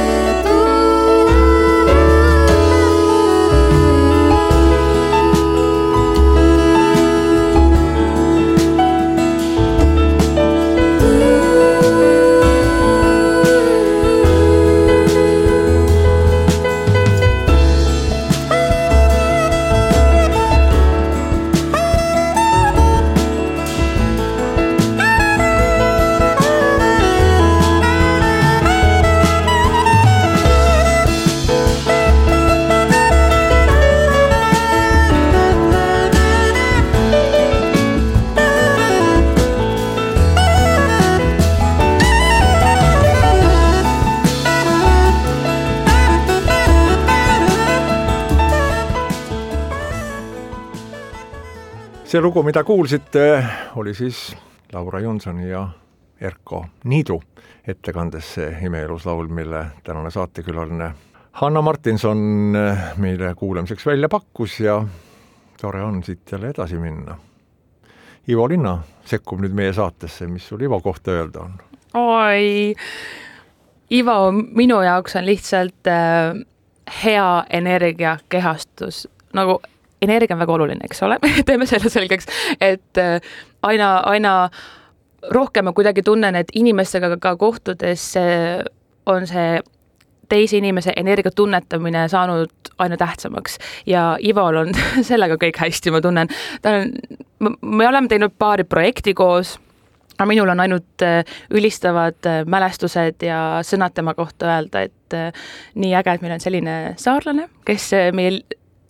See lugu, mida kuulsite, oli siis Laura Jonsoni ja Erko Niidu ettekandes see imeelus laul, mille tänane saatekülaline Hanna Martinson meile kuulamiseks välja pakkus ja tore on siit jälle edasi minna. Ivo Linna sekkub nüüd meie saatesse, mis sul Ivo kohta öelda on? Oi, Ivo minu jaoks on lihtsalt hea energia kehastus, nagu energia on väga oluline, eks ole, teeme selle selgeks, et aina rohkem ma kuidagi tunnen, et inimestega ka kohtudes on see teise inimese energia tunnetamine saanud aina tähtsamaks ja Ivol on sellega kõik hästi, ma tunnen. Me oleme teinud paari projekti koos, aga minul on ainult ülistavad mälestused ja sõnad tema kohta öelda, et nii äge, et meil on selline saarlane, kes meil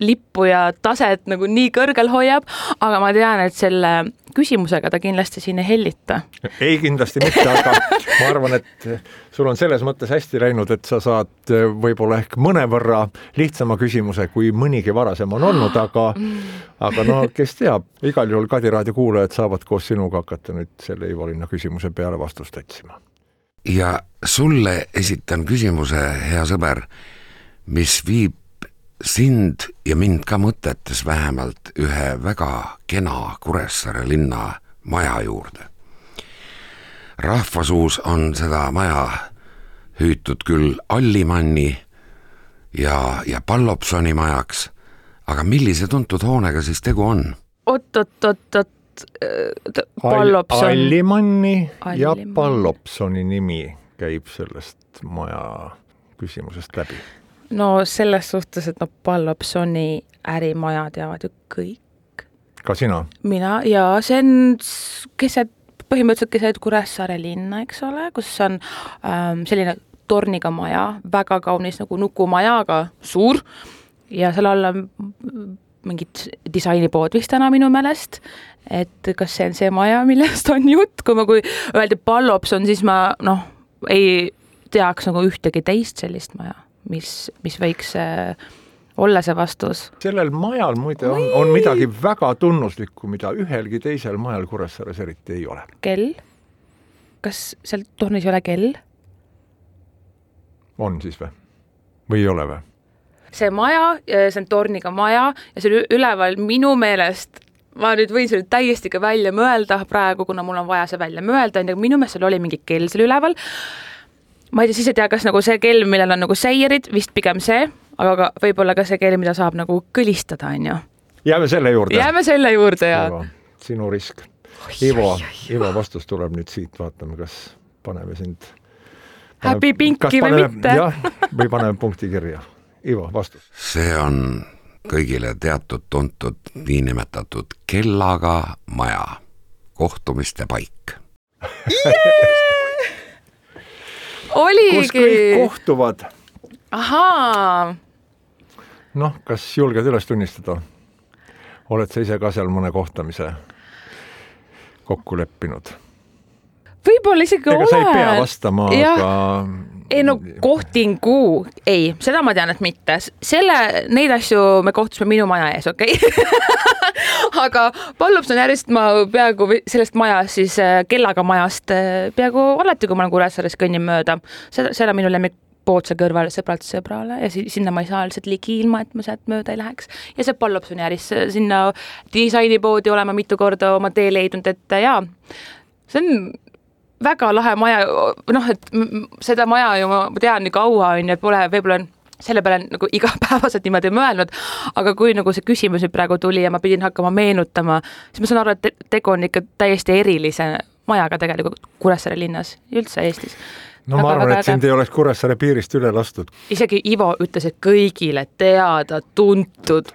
lippu ja taset nagu nii kõrgel hoiab, aga ma tean, et selle küsimusega ta kindlasti siin ei hellita. Ei, kindlasti mitte, aga ma arvan, et sul on selles mõttes hästi läinud, et sa saad võib-olla ehk mõnevõrra lihtsama küsimuse, kui mõnigi varasem on olnud, aga no kes teab, igal juhul Kadi raadio kuulajad saavad koos sinuga hakata nüüd selle Ivo-Linna küsimuse peale vastust otsima. Ja sulle esitan küsimuse, hea sõber, mis viib sind ja mind ka mõtetes vähemalt ühe väga kena Kuressaare linna maja juurde. Rahvasuus on seda maja hüütud küll Allimanni ja Pallopsoni majaks, aga millise tuntud hoonega siis tegu on? Oot. Pallopson. Allimanni ja Pallopsoni nimi käib sellest maja küsimusest läbi. No selles suhtes, et Pallopsoni ärimaja teavad ju kõik. Ka sina? Mina ja see on põhimõtteliselt keset Kuressaare linna, eks ole, kus on selline torniga maja, väga kaunis nagu nukumaja, aga suur ja seal alla mingid disainipood vist täna minu meelest, et kas see on see maja, millest on jutt, kui öeldi Pallopson, siis ma ei teaks nagu ühtegi teist sellist maja, mis võiks olla see vastus. Sellel majal muide on midagi väga tunnuslikku, mida ühelgi teisel majal Kuressaares eriti ei ole. Kell? Kas seal tornis ei ole kell? On siis või? Või ei ole või? See maja, see on torniga maja ja see üleval minu meelest, ma nüüd võin selle täiesti ka välja mõelda praegu, kuna mul on vaja see välja mõelda, minu meelest seal oli mingi kell seal üleval. Ma ei tea, kas nagu see kell, millel on nagu seirid, vist pigem see, aga võib-olla ka see kell, mida saab nagu kõlistada, on ju. Jääme selle juurde. Ja. Sinu risk. Ivo vastus tuleb nüüd siit, vaatame, kas paneme sind... Happy pinki või mitte? Jah, või paneme punkti kirja. Ivo, vastus. See on kõigile tuntud niinimetatud kellaga maja, kohtumiste paik. Oligi. Kus kõik kohtuvad? Ahaa. Kas julged üles tunnistada? Oled sa ise ka seal mõne kohtamise kokku leppinud? Võib-olla isegi olen. Ega sa ei pea vastama, aga... kohtingu. Ei, seda ma tean, et mitte. Neid asju me kohtusime minu maja ees, okei? Aga Pallopson järjest ma peaaegu sellest majast, siis kellaga majast peaaegu alati, kui ma olen Kuressaares kõnnin mööda. Seda minu lemmik pootse kõrval sõbralt sõbrale ja sinna ma ei saa lihtsalt ligi ilma, et ma sealt mööda ei läheks. Ja see Pallopsoni järjest sinna disainipoodi olema mitu korda oma tee leidnud, et see on väga lahe maja, et seda maja ju ma tean nii kaua, et pole võib-olla selle peale nagu igapäevaselt niimoodi mõelnud, aga kui nagu see küsimus nüüd praegu tuli ja ma pidin hakkama meenutama, siis ma saan aru, et tegu on ikka täiesti erilise majaga tegelikult Kuressaare linnas, üldse Eestis. Ma arvan, et sind ei oleks Kuressaare piirist üle lastud. Isegi Ivo ütles, et kõigile teada, tuntud,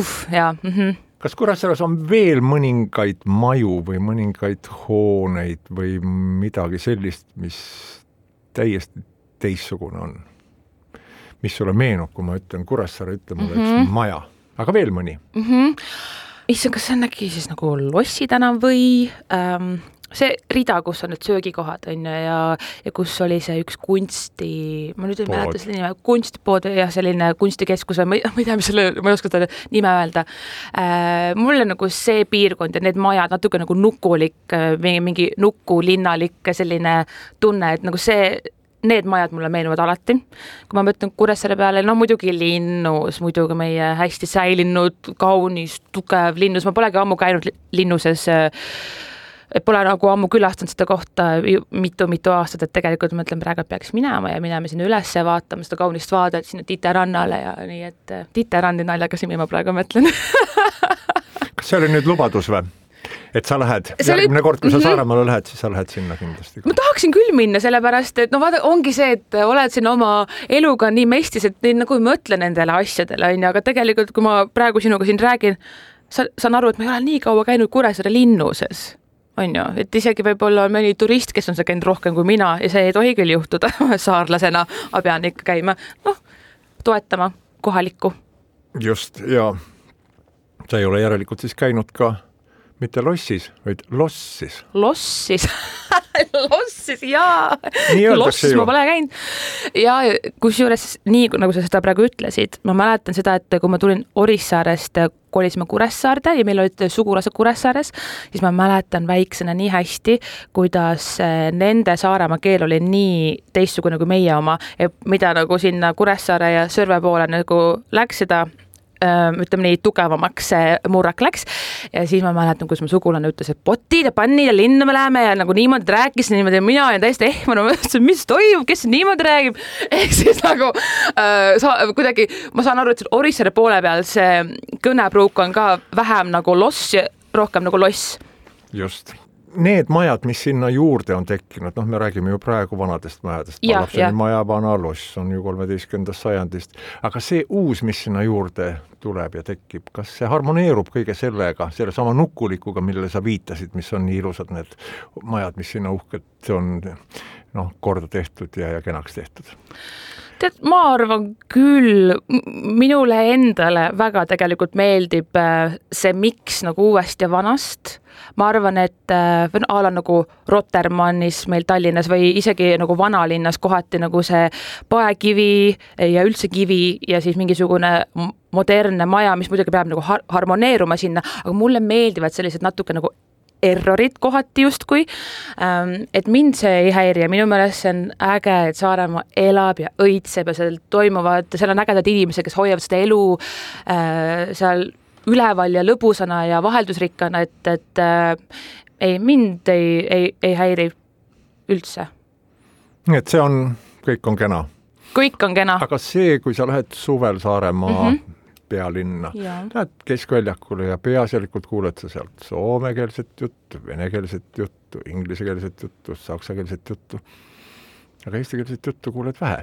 Kas Kuressaares on veel mõningaid maju või mõningaid hooneid või midagi sellist, mis täiesti teissugune on? Mis sulle meenub, kui ma ütlen Kuressaare, ütle mulle üks maja, aga veel mõni? Issand, kas see on äkki siis nagu Lossi tänav või see rida, kus on need söögikohad on ja kus oli see üks ma nüüd ei mäleta selle nime, kunstipood ja selline kunstikeskus, ma ei tea, ma ei oska seda nime öelda. Mulle nagu see piirkond ja need majad natuke nagu nukulik, mingi nukulinnalik selline tunne, et nagu need majad mulle meenuvad alati. Kui ma mõtlen Kuressaare peale, muidugi linnus, muidugi meie hästi säilinud, kaunis, tugev linnus, ma polegi ammu käinud linnuses, pole nagu ammu külastanud seda kohta mitu aastat, et tegelikult mõtlen praegu, et peaks minema ja minema sinna üles ja vaatama seda kaunist vaadet sinna Titerannale ja nii, et Titerandi naljaga siin ma praegu mõtlen. Kas see oli nüüd lubadus või? Et sa lähed, järgmine kord, kui sa Saaremaale lähed, siis sa lähed sinna kindlasti. Ma tahaksin küll minna, sellepärast, et vaata, ongi see, et oled siin oma eluga nii mestis, et nagu ei mõtle nendele asjadele, aga tegelikult, kui ma praegu sinuga siin räägin, saan aru, et ma ei ole nii kaua käinud Kuressaare linnuses. On ju, et isegi võib-olla on mõni turist, kes on see käinud rohkem kui mina ja see ei tohi küll juhtuda saarlasena, ma pean ikka käima, toetama kohalikku. just, ja sa ei ole järelikult siis käinud ka mitte lossis, vaid lossis. Lossis lossis, jaa. Lossis ma pole käinud. Ja kusjuures nii, nagu sa seda praegu ütlesid, ma mäletan seda, et kui ma tulin Orissaarest, kolisime Kuressaarde ja meil olid sugulased Kuressaares, siis ma mäletan väiksena nii hästi, kuidas nende Saaremaa keel oli nii teistsugune kui meie oma, mida nagu sinna Kuressaare ja Sõrve poole nagu läks seda, ütleme nii, tugevamaks see murrak läks ja siis ma mäletan, kus mu sugulane ütles, et potid ja pannid ja linna me läheme ja nagu niimoodi rääkis niimoodi ja mina olen täiesti ehmanud, ma ütlesin, mis toimub, kes niimoodi räägib, ehk siis nagu kuidagi, ma saan aru, et Orissaare poole peal see kõnepruuk on ka vähem nagu loss ja rohkem nagu loss. Just. Need majad, mis sinna juurde on tekkinud, me räägime ju praegu vanadest majadest, maja, vana loss on ju 13. sajandist, aga see uus, mis sinna juurde tuleb ja tekib, kas see harmoneerub kõige sellega, selle sama nukulikuga, millele sa viitasid, mis on nii ilusad need majad, mis sinna uhkelt on korda tehtud ja kenaks tehtud? Tead, ma arvan küll, minule endale väga tegelikult meeldib see miks nagu uuest ja vanast. Ma arvan, et ala nagu Rotermannis meil Tallinnas või isegi nagu vanalinnas kohati nagu see paekivi ja üldse kivi ja siis mingisugune modernne maja, mis muidugi peab nagu harmoneeruma sinna, aga mulle meeldivad sellised natuke nagu errorid kohati justkui, et mind see ei häiri ja minu meelest see on äge, et Saaremaa elab ja õitseb ja seal toimuvad, seal on ägedad inimesed, kes hoiavad seda elu seal üleval ja lõbusana ja vaheldusrikkana, et ei, mind ei häiri üldse. Et see on, kõik on kena. Kõik on kena. Aga see, kui sa lähed suvel Saaremaa pealinna, lähed keskväljakule ja peaasjalikult kuuled sa sealt soomekeelset juttu, venekeelset juttu, inglisekeelset juttu, saksakeelset juttu, aga eestikeelset juttu kuuled vähe.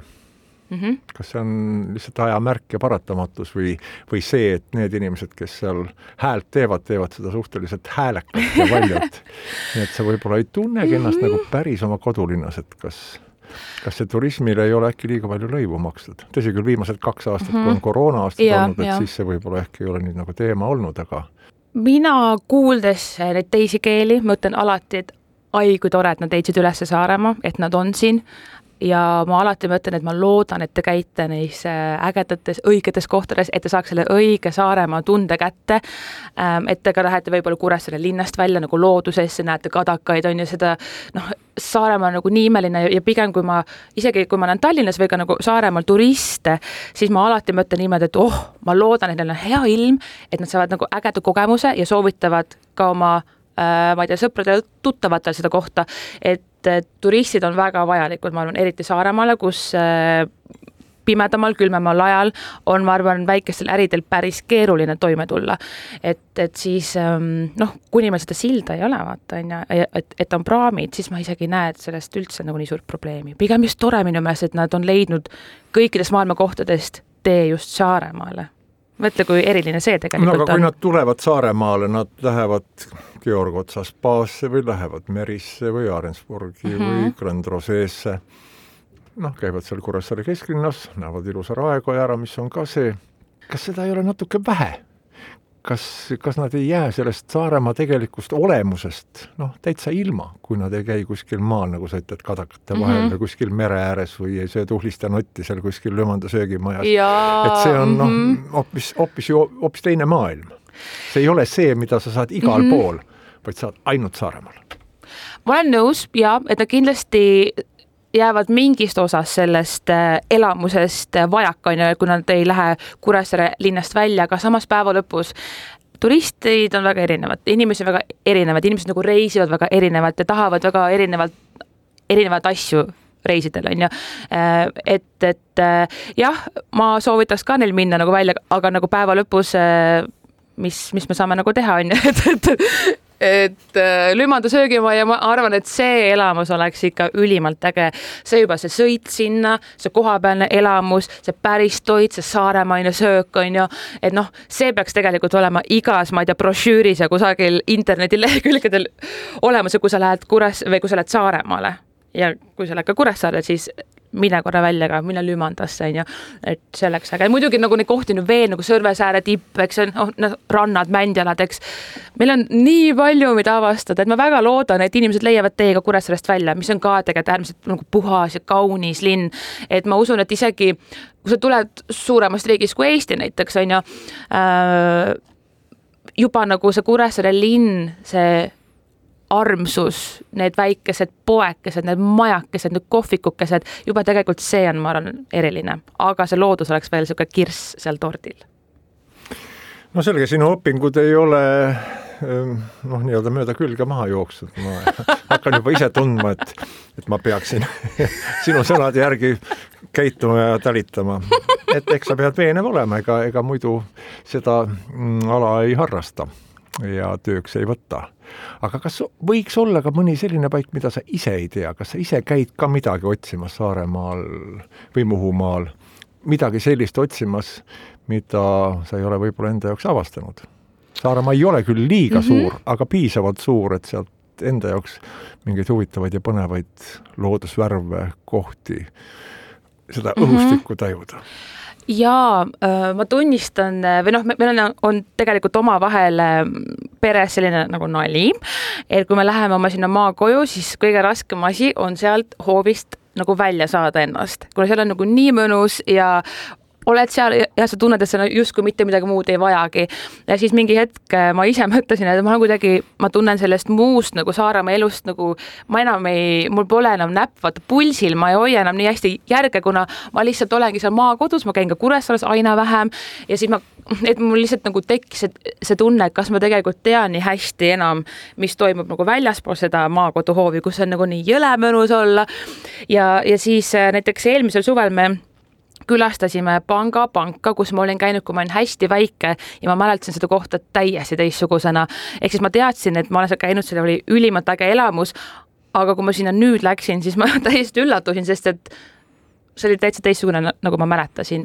Kas see on lihtsalt ajamärk ja paratamatus või see, et need inimesed, kes seal häält teevad seda suhteliselt häälekalt ja valjalt. Nii et sa võib-olla ei tunnegi ennast nagu päris oma kodulinnas, et kas see turismile ei ole äkki liiga palju lõivu makstud. Tõsi küll, viimased 2 aastat, kui on koroona aastat olnud, et siis see võib-olla äkki ei ole nüüd nagu teema olnud, aga... Mina kuuldes neid teisi keeli, mõtlen alati, et ai, kui tore, et nad leidsid üles Saaremaa, et nad on siin. Ja ma alati mõtlen, et ma loodan, et te käite neis ägedates, õigetes kohtades, et te saaks selle õige Saaremaa tunde kätte, et te ka lähete võib-olla Kuressaare linnast välja nagu loodusesse, näete kadakaid, on ju seda, Saaremaa on nagu nii imeline ja pigem kui ma olen Tallinnas või ka nagu Saaremaal turiste, siis ma alati mõtlen niimoodi, et ma loodan, et neil on hea ilm, et nad saavad nagu ägeda kogemuse ja soovitavad ka oma ma ei tea, sõpradel tuttavatel seda kohta, et turistid on väga vajalikud, ma arvan, eriti Saaremaale, kus pimedamal, külmemal ajal on, ma arvan, väikestel äridel päris keeruline toime tulla. Et siis, kuni meil seda silda ei ole, vaata, et on praamid, siis ma isegi näe, et sellest üldse nagu nii suurt probleemi. Pigem just tore minu meelest, et nad on leidnud kõikidest maailma kohtadest tee just Saaremaale. Mõtle, kui eriline see tegelikult on. Aga kui nad tulevad Saaremaale, nad lähevad Georg Otsa spaasse või lähevad Merisse või Arensburgi või Grandroseesse. Käivad seal Kuressaare kesklinnas, näevad ilusa Raekoja ära, mis on ka see. Kas seda ei ole natuke vähe? Kas nad ei jää sellest Saaremaa tegelikust olemusest täitsa ilma, kui nad ei käi kuskil maal, nagu sa ütled, kadakate vahel või kuskil mere ääres või ei söö tuhlist ja notti seal kuskil Lümanda söögimajas. Et see on hoopis teine maailm. See ei ole see, mida sa saad igal pool, vaid saad ainult Saaremaal. Ma olen nõus, et nad kindlasti jäävad mingist osas sellest elamusest vajakani, kui nad ei lähe Kuressaare linnast välja, aga samas päeva lõpus turistid on väga erinevad, inimesed väga erinevad, inimesed nagu reisivad väga erinevalt ja tahavad väga erinevad asju reisidel, on ju. Et jah, ma soovitaks ka neil minna nagu välja, aga nagu päeva lõpus, mis me saame nagu teha, on ju, et Lümanda söögimaa ja ma arvan, et see elamus oleks ikka ülimalt äge. See juba see sõit sinna, see kohapealne elamus, see päris toit, see saaremaine söök, on ju, et see peaks tegelikult olema igas, ma ei tea, brošüüris ja kusagil internetilehekülgedel olemas, kui sa lähed või kui sa lähed Saaremaale ja kui sa lähed ka Kuressaare, siis mine korra välja ka, mine Lümandasse, on ju, et selleks äge. Muidugi nagu neid kohti nüüd veel nagu Sõrvesääre tipp, eks rannad, Mändjalad, eks. Meil on nii palju, mida avastada, et ma väga loodan, et inimesed leiavad teiega Kuressaarest välja, mis on ka tegelikult äärmiselt nagu puhas ja kaunis linn. Et ma usun, et isegi kui sa tuled suuremast riigist kui Eesti näiteks, on ju, juba nagu see Kuressaare linn, see armsus, need väikesed poekesed, need majakesed, need kohvikukesed, juba tegelikult see on, ma arvan, eriline. Aga see loodus oleks veel selline kirss seal tordil. No selge, sinu õpingud ei ole nii-öelda mööda külge maha jooksnud. Ma hakkan juba ise tundma, et ma peaksin sinu sõnade järgi käituma ja talitama. Et eks sa pead veenev olema, ega muidu seda ala ei harrasta ja tööks ei võta. Aga kas võiks olla ka mõni selline paik, mida sa ise ei tea? Kas sa ise käid ka midagi otsimas Saaremaal või Muhumaal? Midagi sellist otsimas, mida sa ei ole võib-olla enda jaoks avastanud? Saaremaa ei ole küll liiga suur, aga piisavalt suur, et sealt enda jaoks mingeid huvitavaid ja põnevaid loodusvärve kohti, seda õhustikku tajuda. Jaa, ma tunnistan, või meil on tegelikult oma vahel peres selline nagu nali, et kui me läheme oma sinna maakoju, siis kõige raskem asi on sealt hoovist nagu välja saada ennast, kuna seal on nagu nii mõnus ja oled seal ja sa tunned, et sa justkui mitte midagi muud ei vajagi. Ja siis mingi hetk ma ise mõtlesin, et ma tunnen sellest muust nagu Saaremaa elust, nagu mul pole enam näpp pulsil, ma ei hoia enam nii hästi järge, kuna ma lihtsalt olengi seal maakodus, ma käin ka Kuressaares aina vähem ja siis mul lihtsalt nagu tekkis see tunne, et kas ma tegelikult tean nii hästi enam, mis toimub nagu väljaspool seda maakoduhoovi, kus on nagu nii jõle mõnus olla ja siis näiteks eelmisel suvel me külastasime panka, kus ma olin käinud, kui ma olin hästi väike ja ma mäletasin seda kohta täiesti teistsugusena. Ehk siis ma teadsin, et ma olen seal käinud, see oli ülimalt äge elamus, aga kui ma sinna nüüd läksin, siis ma täiesti üllatusin, sest et see oli täitsa teistsugune, nagu ma mäletasin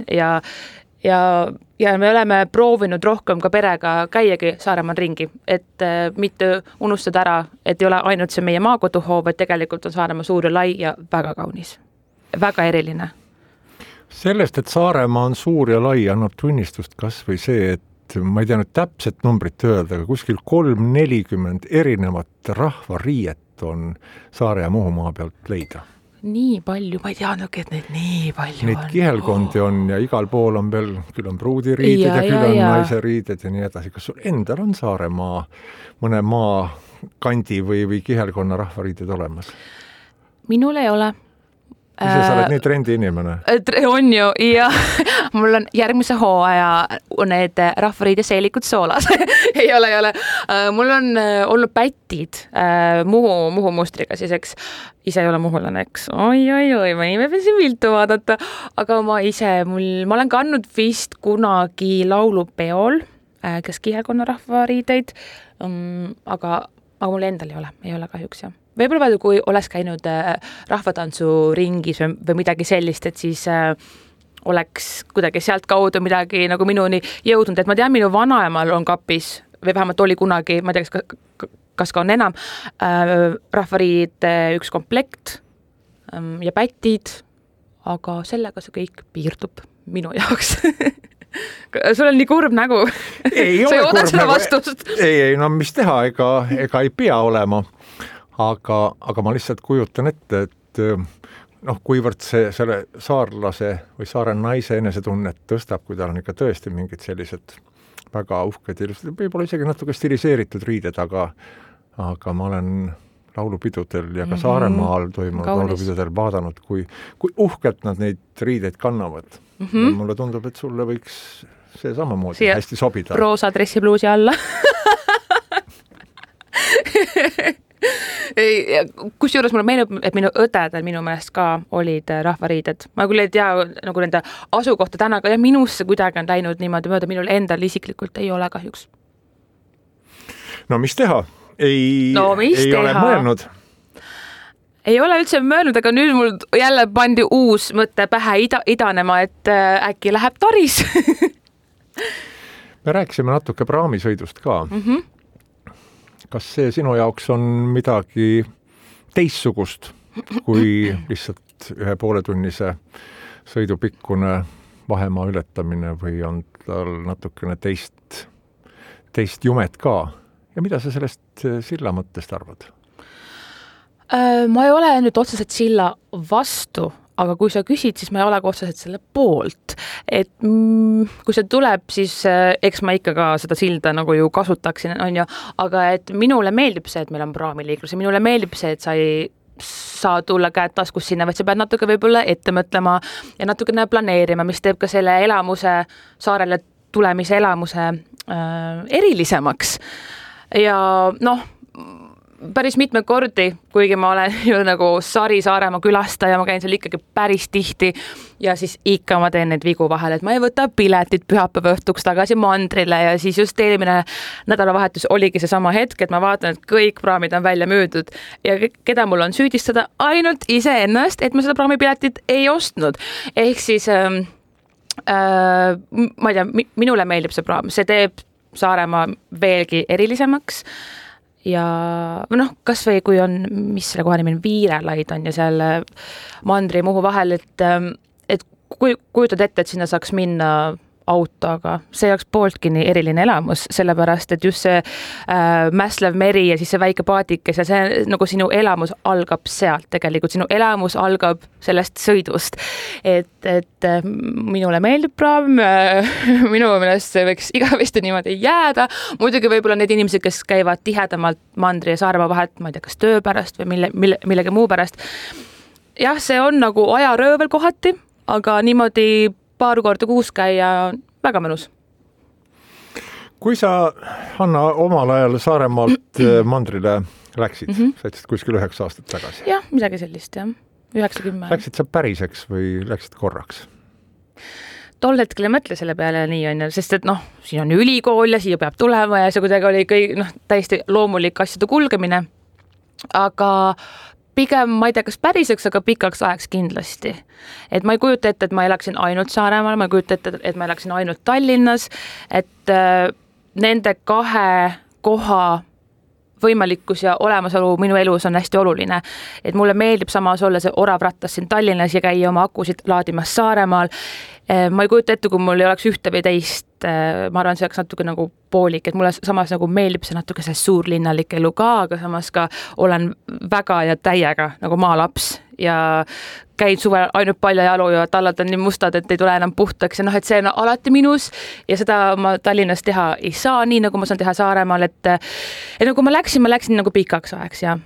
ja me oleme proovinud rohkem ka perega käiagi Saaremaal ringi, et mitte unustada ära, et ei ole ainult see meie maakoduhoov, vaid tegelikult on Saaremaa suur ja lai ja väga kaunis, väga eriline. Sellest, et Saaremaa on suur ja lai, annab tunnistust kas või see, et ma ei tea nüüd täpset numbrit öelda, aga kuskil 3-40 erinevat rahvariiet on Saare ja Muhumaa pealt leida. Nii palju, ma ei teadnudki, et neid nii palju on. Neid kihelkondi on ja igal pool on veel, küll on pruudiriided ja küll on naiseriided ja nii edasi. Kas sul endal on Saaremaa mõne maakandi või kihelkonna rahvariided olemas? Minul ei ole. Ise sa oled nii trendi inimene. On ju, ja mul on järgmise hooaja need rahvariide seelikud soolas. ei ole. Mul on olnud pättid Muhu mustriga, siis eks ise ei ole muhulane, eks. Oi, ma nii peasin viltu vaadata. Aga ma olen kandnud vist kunagi laulupeol, kes kihelkonna rahvariideid, aga mul endal ei ole kahjuks jah. Võib-olla kui oleks käinud rahvatantsu ringis või midagi sellist, et siis oleks kuidagi sealt kaudu midagi nagu minuni jõudnud, et ma tean, minu vanaemal on kapis või vähemalt oli kunagi, ma ei tea, kas ka on enam, rahvariid üks komplekt ja pätid, aga sellega see kõik piirdub minu jaoks. Sul on nii kurb nägu. Ei ole kurb nägu. Ei, no mis teha, ega ei pea olema. Aga ma lihtsalt kujutan ette, et kuivõrd selle saarlase või saare naise enesetunnet tõstab, kui tal on ikka tõesti mingid sellised väga uhked, võib-olla isegi natuke stiliseeritud riided, aga ma olen laulupidudel ja ka Saaremaal toimunud laulupidudel vaadanud, kui uhkelt nad neid riideid kannavad. Ja mulle tundub, et sulle võiks see samamoodi hästi sobida. Roosa dressipluusi alla. Kusjuures mulle meenub, et minu õdedel minu meelest ka olid rahvariided. Ma küll ei tea nagu nende asukohta täna, aga minusse kuidagi on läinud niimoodi mööda, minul endal isiklikult ei ole kahjuks. No mis teha? Ei ole mõelnud. Ei ole üldse mõelnud, aga nüüd mul jälle pandi uus mõte pähe idanema, et äkki läheb taris. Me rääkisime natuke praamisõidust ka. Kas see sinu jaoks on midagi teistsugust kui lihtsalt lihtsalt 1,5-tunnise sõidupikkune vahemaa ületamine või on tal natukene teist jumet ka? Ja mida sa sellest silla mõttest arvad? Ma ei ole nüüd otseselt silla vastu, aga kui sa küsid, siis ma ei ole ka otseselt selle poolt. Et kui see tuleb, siis eks ma ikka ka seda silda nagu ju kasutaksin, on ju, aga et minule meeldib see, et meil on praamiliiklus ja minule meeldib see, et sa ei saa tulla käed taskus sinna, vaid sa pead natuke võib-olla ette mõtlema ja natukene planeerima, mis teeb ka selle elamuse, saarele tulemise elamuse erilisemaks. Ja noh, päris mitme kordi, kuigi ma olen ju nagu Saaremaa külastaja, ma käin seal ikkagi päris tihti ja siis ikka ma teen neid vigu vahel, et ma ei võta piletit pühapäeva õhtuks tagasi mandrile ja siis just eelmine nädalavahetus oligi see sama hetk, et ma vaatan, et kõik praamid on välja müüdud ja keda mul on süüdistada ainult iseennast, et ma seda praamipiletit ei ostnud. Ehk siis ma ei tea, minule meeldib see praam, see teeb Saaremaa veelgi erilisemaks. Ja noh, kas või kui on, mis selle koha nimi on, Viirelaid on ja seal mandri ja Muhu vahel, et kujutad ette, et sinna saaks minna autoga, see oleks pooltki nii eriline elamus, sellepärast, et just see mäslev meri ja siis see väike paadikes ja see nagu sinu elamus algab sealt tegelikult, sinu elamus algab sellest sõidust. Et minule meeldib praam, minu meelest see võiks igavesti niimoodi jääda, muidugi võib-olla need inimesed, kes käivad tihedamalt mandri ja Saaremaa vahet, ma ei tea, kas töö pärast või millegi muu pärast. Jah, see on nagu ajaröövel kohati, aga niimoodi paar korda kuus käia on väga mõnus. Kui sa, Hanna, omal ajal Saaremaalt mandrile läksid, sa ütlesid kuskil 9 aastat tagasi. Jah, midagi sellist, jah. 9-10. Läksid sa päriseks või läksid korraks? Tol hetkel ei mõtle selle peale nii on, sest et noh, siin on ülikool ja siia peab tulema ja see kuidagi oli täiesti loomulik asjade kulgemine. Aga pigem, ma ei tea, kas päriseks, aga pikaks ajaks kindlasti. Et ma ei kujuta ette, et ma elaksin ainult Saaremaal, ma ei kujuta ette, et ma elaksin ainult Tallinnas, et nende 2 koha võimalikkus ja olemasolu minu elus on hästi oluline. Et mulle meeldib samas olla see oravrattas siin Tallinnas ja käia oma akusid laadimas Saaremaal. Ma ei kujuta ette, kui mul ei oleks ühte või teist, ma arvan, see oleks natuke nagu poolik, et mulle samas nagu meeldib see natuke see suurlinnalik elu ka, aga samas ka olen väga ja täiega nagu maalaps ja käin suvel ainult paljajalu ja tallad on nii mustad, et ei tule enam puhtaks ja noh, et see on alati minus ja seda ma Tallinnas teha ei saa nii, nagu ma saan teha Saaremaal, et nagu ma läksin nagu pikaks ajaks ja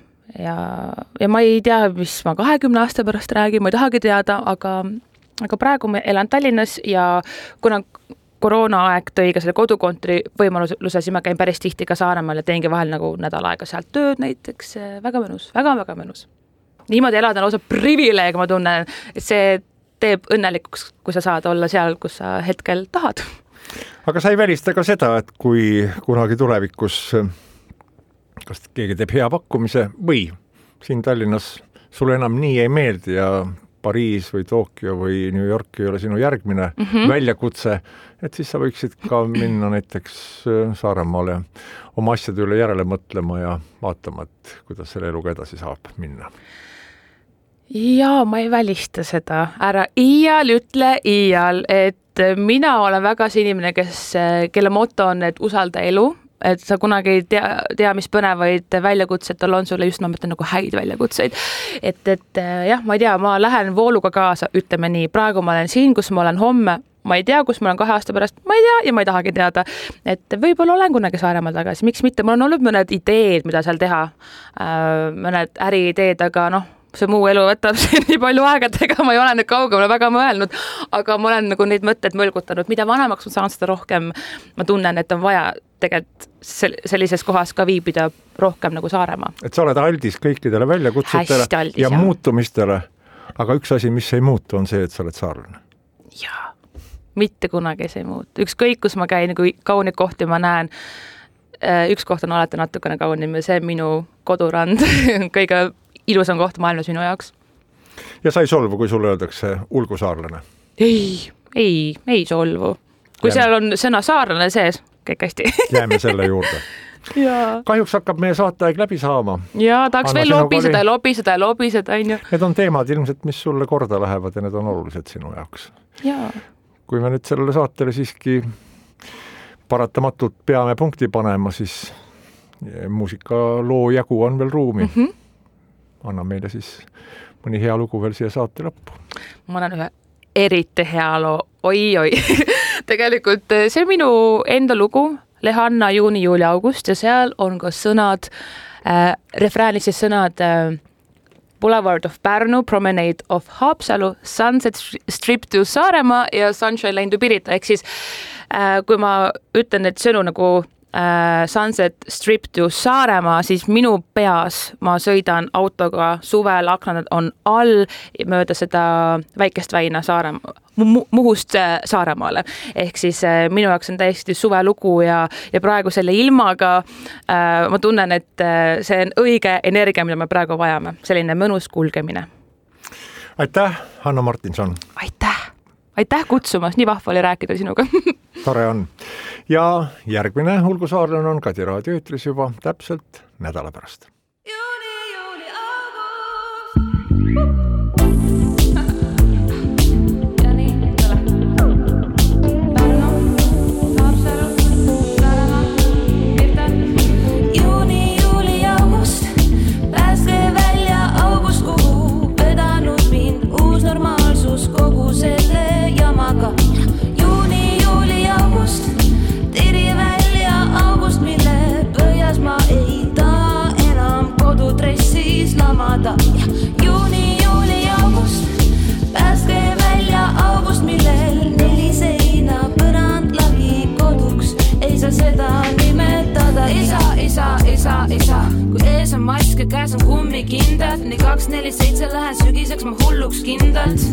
ma ei tea, mis ma 20 aasta pärast räägin, ma ei tahagi teada, aga praegu ma elan Tallinnas ja kuna koroonaaeg tõi ka selle kodukontori võimaluse, siis ma käin päris tihti ka Saaremaal ja teengi vahel nagu nädal aega sealt tööd näiteks, väga mõnus, väga mõnus. Niimoodi elada on lausa privileeg, ma tunnen, et see teeb õnnelikuks, kui sa saad olla seal, kus sa hetkel tahad. Aga sa ei välista ka seda, et kui kunagi tulevikus kas keegi teeb hea pakkumise või siin Tallinnas sulle enam nii ei meeldi ja Pariis või Tokyo või New York ei ole sinu järgmine väljakutse, et siis sa võiksid ka minna näiteks Saaremaale oma asjade üle järele mõtlema ja vaatama, et kuidas selle eluga edasi saab minna. Jaa, ma ei välista seda. Ära iial ütle iial, et mina olen väga see inimene, kelle moto on, et usalda elu, et sa kunagi ei tea, mis põnevaid väljakutset on sulle, just ma mõtlen nagu häid väljakutseid. Et jah, ma ei tea, ma lähen vooluga kaasa, ütleme nii, praegu ma olen siin, kus ma olen homme, ma ei tea, kus ma olen 2 aasta pärast, ma ei tea ja ma ei tahagi teada, et võib-olla olen kunagi Saaremaal tagasi, miks mitte, mul on olnud mõned ideed, mida seal teha, mõned äriideed, aga noh, see muu elu võtab nii palju aega, et ega ma ei ole nüüd kaugemale väga mõelnud, aga ma olen nagu neid mõtteid mõlgutanud, mida vanemaks ma saan, seda rohkem ma tunnen, et on vaja tegelikult sellises kohas ka viibida rohkem nagu Saaremaa. Et sa oled aldis kõikidele väljakutsetele ja muutumistele, aga üks asi, mis ei muutu, on see, et sa oled saarlane. Jaa, mitte kunagi see ei muutu. Ükskõik, kus ma käin, kui kaunid kohti ma näen, üks koht on alati natukene kaunim ja see minu kodurand kõige ilusam koht maailmas minu jaoks. Ja sa ei solvu, kui sulle öeldakse ulgusaarlane? Ei solvu. Kui seal on sõna saarlane sees, kõik hästi. Jääme selle juurde. kahjuks hakkab meie saateaeg läbi saama. Ja tahaks Anna, veel lobiseda, on ju. Need on teemad ilmselt, mis sulle korda lähevad ja need on olulised sinu jaoks. Kui me nüüd sellele saatele siiski paratamatult peame punkti panema, siis muusikaloo jagu on veel ruumi. Anna meile siis mõni hea lugu veel siia saate lõppu. Ma annan ühe eriti hea loo. Oi. Tegelikult see minu enda lugu, Lehanna, juuni, juuli, august ja seal on ka sõnad, refräänis siis sõnad Boulevard of Pärnu, Promenade of Haapsalu, Sunset Strip to Saaremaa ja Sunshine Lane to Pirita. Ehk siis kui ma ütlen, et sõnu nagu Sunset Strip to Saaremaa, siis minu peas ma sõidan autoga suvel, aknad on all mööda seda väikest väina Muhust Saaremaale. Ehk siis minu jaoks on täiesti suvelugu ja praegu selle ilmaga ma tunnen, et see on õige energia, mida me praegu vajame. Selline mõnus kulgemine. Aitäh, Hanna Martinson! Aitäh kutsumas, nii vahva oli rääkida sinuga. Tore on. Ja järgmine Ulgusaarlane on Kadi Raadio eetris juba täpselt nädala pärast. Juuni, juuli, august, pääske välja august, millel 4 seina põrand lahi koduks. Ei saa seda nimetada isa. Kui ees on mask ja käes on kummikindad, nii 247 lähen sügiseks ma hulluks kindlalt.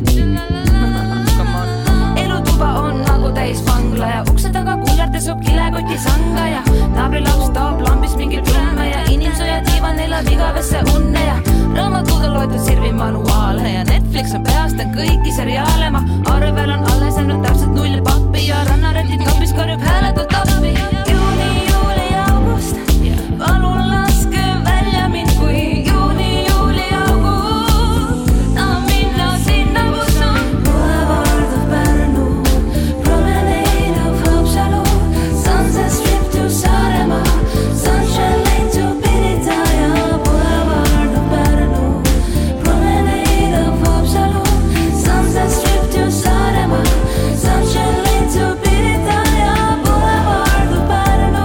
Elutuba on nagu täis vangla ja ukse taga kullerte soob kilekoti sanga ja naabrilaps taab lambis mingil trumme ja inimsööja diivan elab igavesse unne ja raamatud on loetud sirvi manuaale ja Netflix on peastan kõiki seriaale. Ma arvel on alles jäänud täpselt 0 pappi ja rannaretid kapis karjub hääletult appi. Juuni, juuli, august, palun laske välja mind kui juuni, juuli, august. Tahan minna sinna, kus on Boulevard of Pärnu, Promenade of Haapsalu, Sunset Strip to Saaremaa, Sunshine Lane to Pirita ja Boulevard of Pärnu, Promenade of Haapsalu, Sunset Strip to Saaremaa, Sunshine Lane to Pirita ja Boulevard of Pärnu,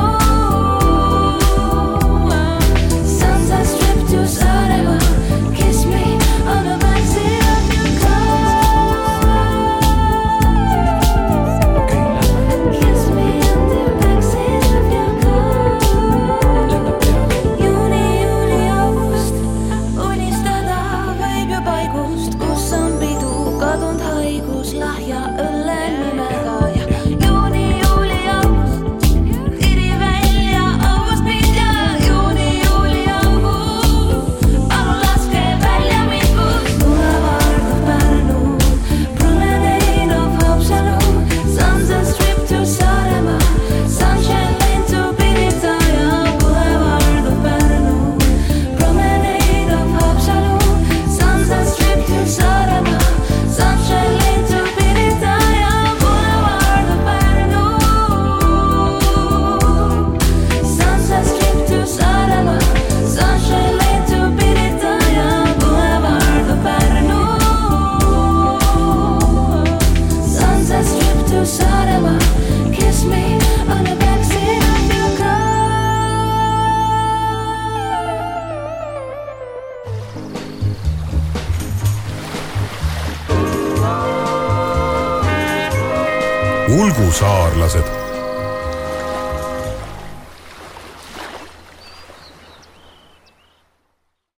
Sunset Strip to Saaremaa, kiss me on the backseat of your car, kiss me on the backseat of your car. Juuni, juuli, august, unistada võib ju paigust, kus on pidu, kadunud haigus, lahja õlle nimega ja juuni, juuli, august, tiri välja august mind ja juuni, juuli, august, palun laske välja mind, kus Boulevard of Pärnu, Promenade of Haapsalu, Sunset Strip to Saaremaa, Sunshine Lane to Pirita ja Boulevard of Pärnu, Promenade of Haapsalu, Sunset Strip to Saaremaa, Sunshine Lane to Pirita ja Boulevard of Pärnu, Sunset Strip to Saaremaa, Sunshine Lane to Pirita ja Boulevard of Pärnu, Sunset Strip to Saaremaa, kiss me on the backseat of your car. Ulgusaarlased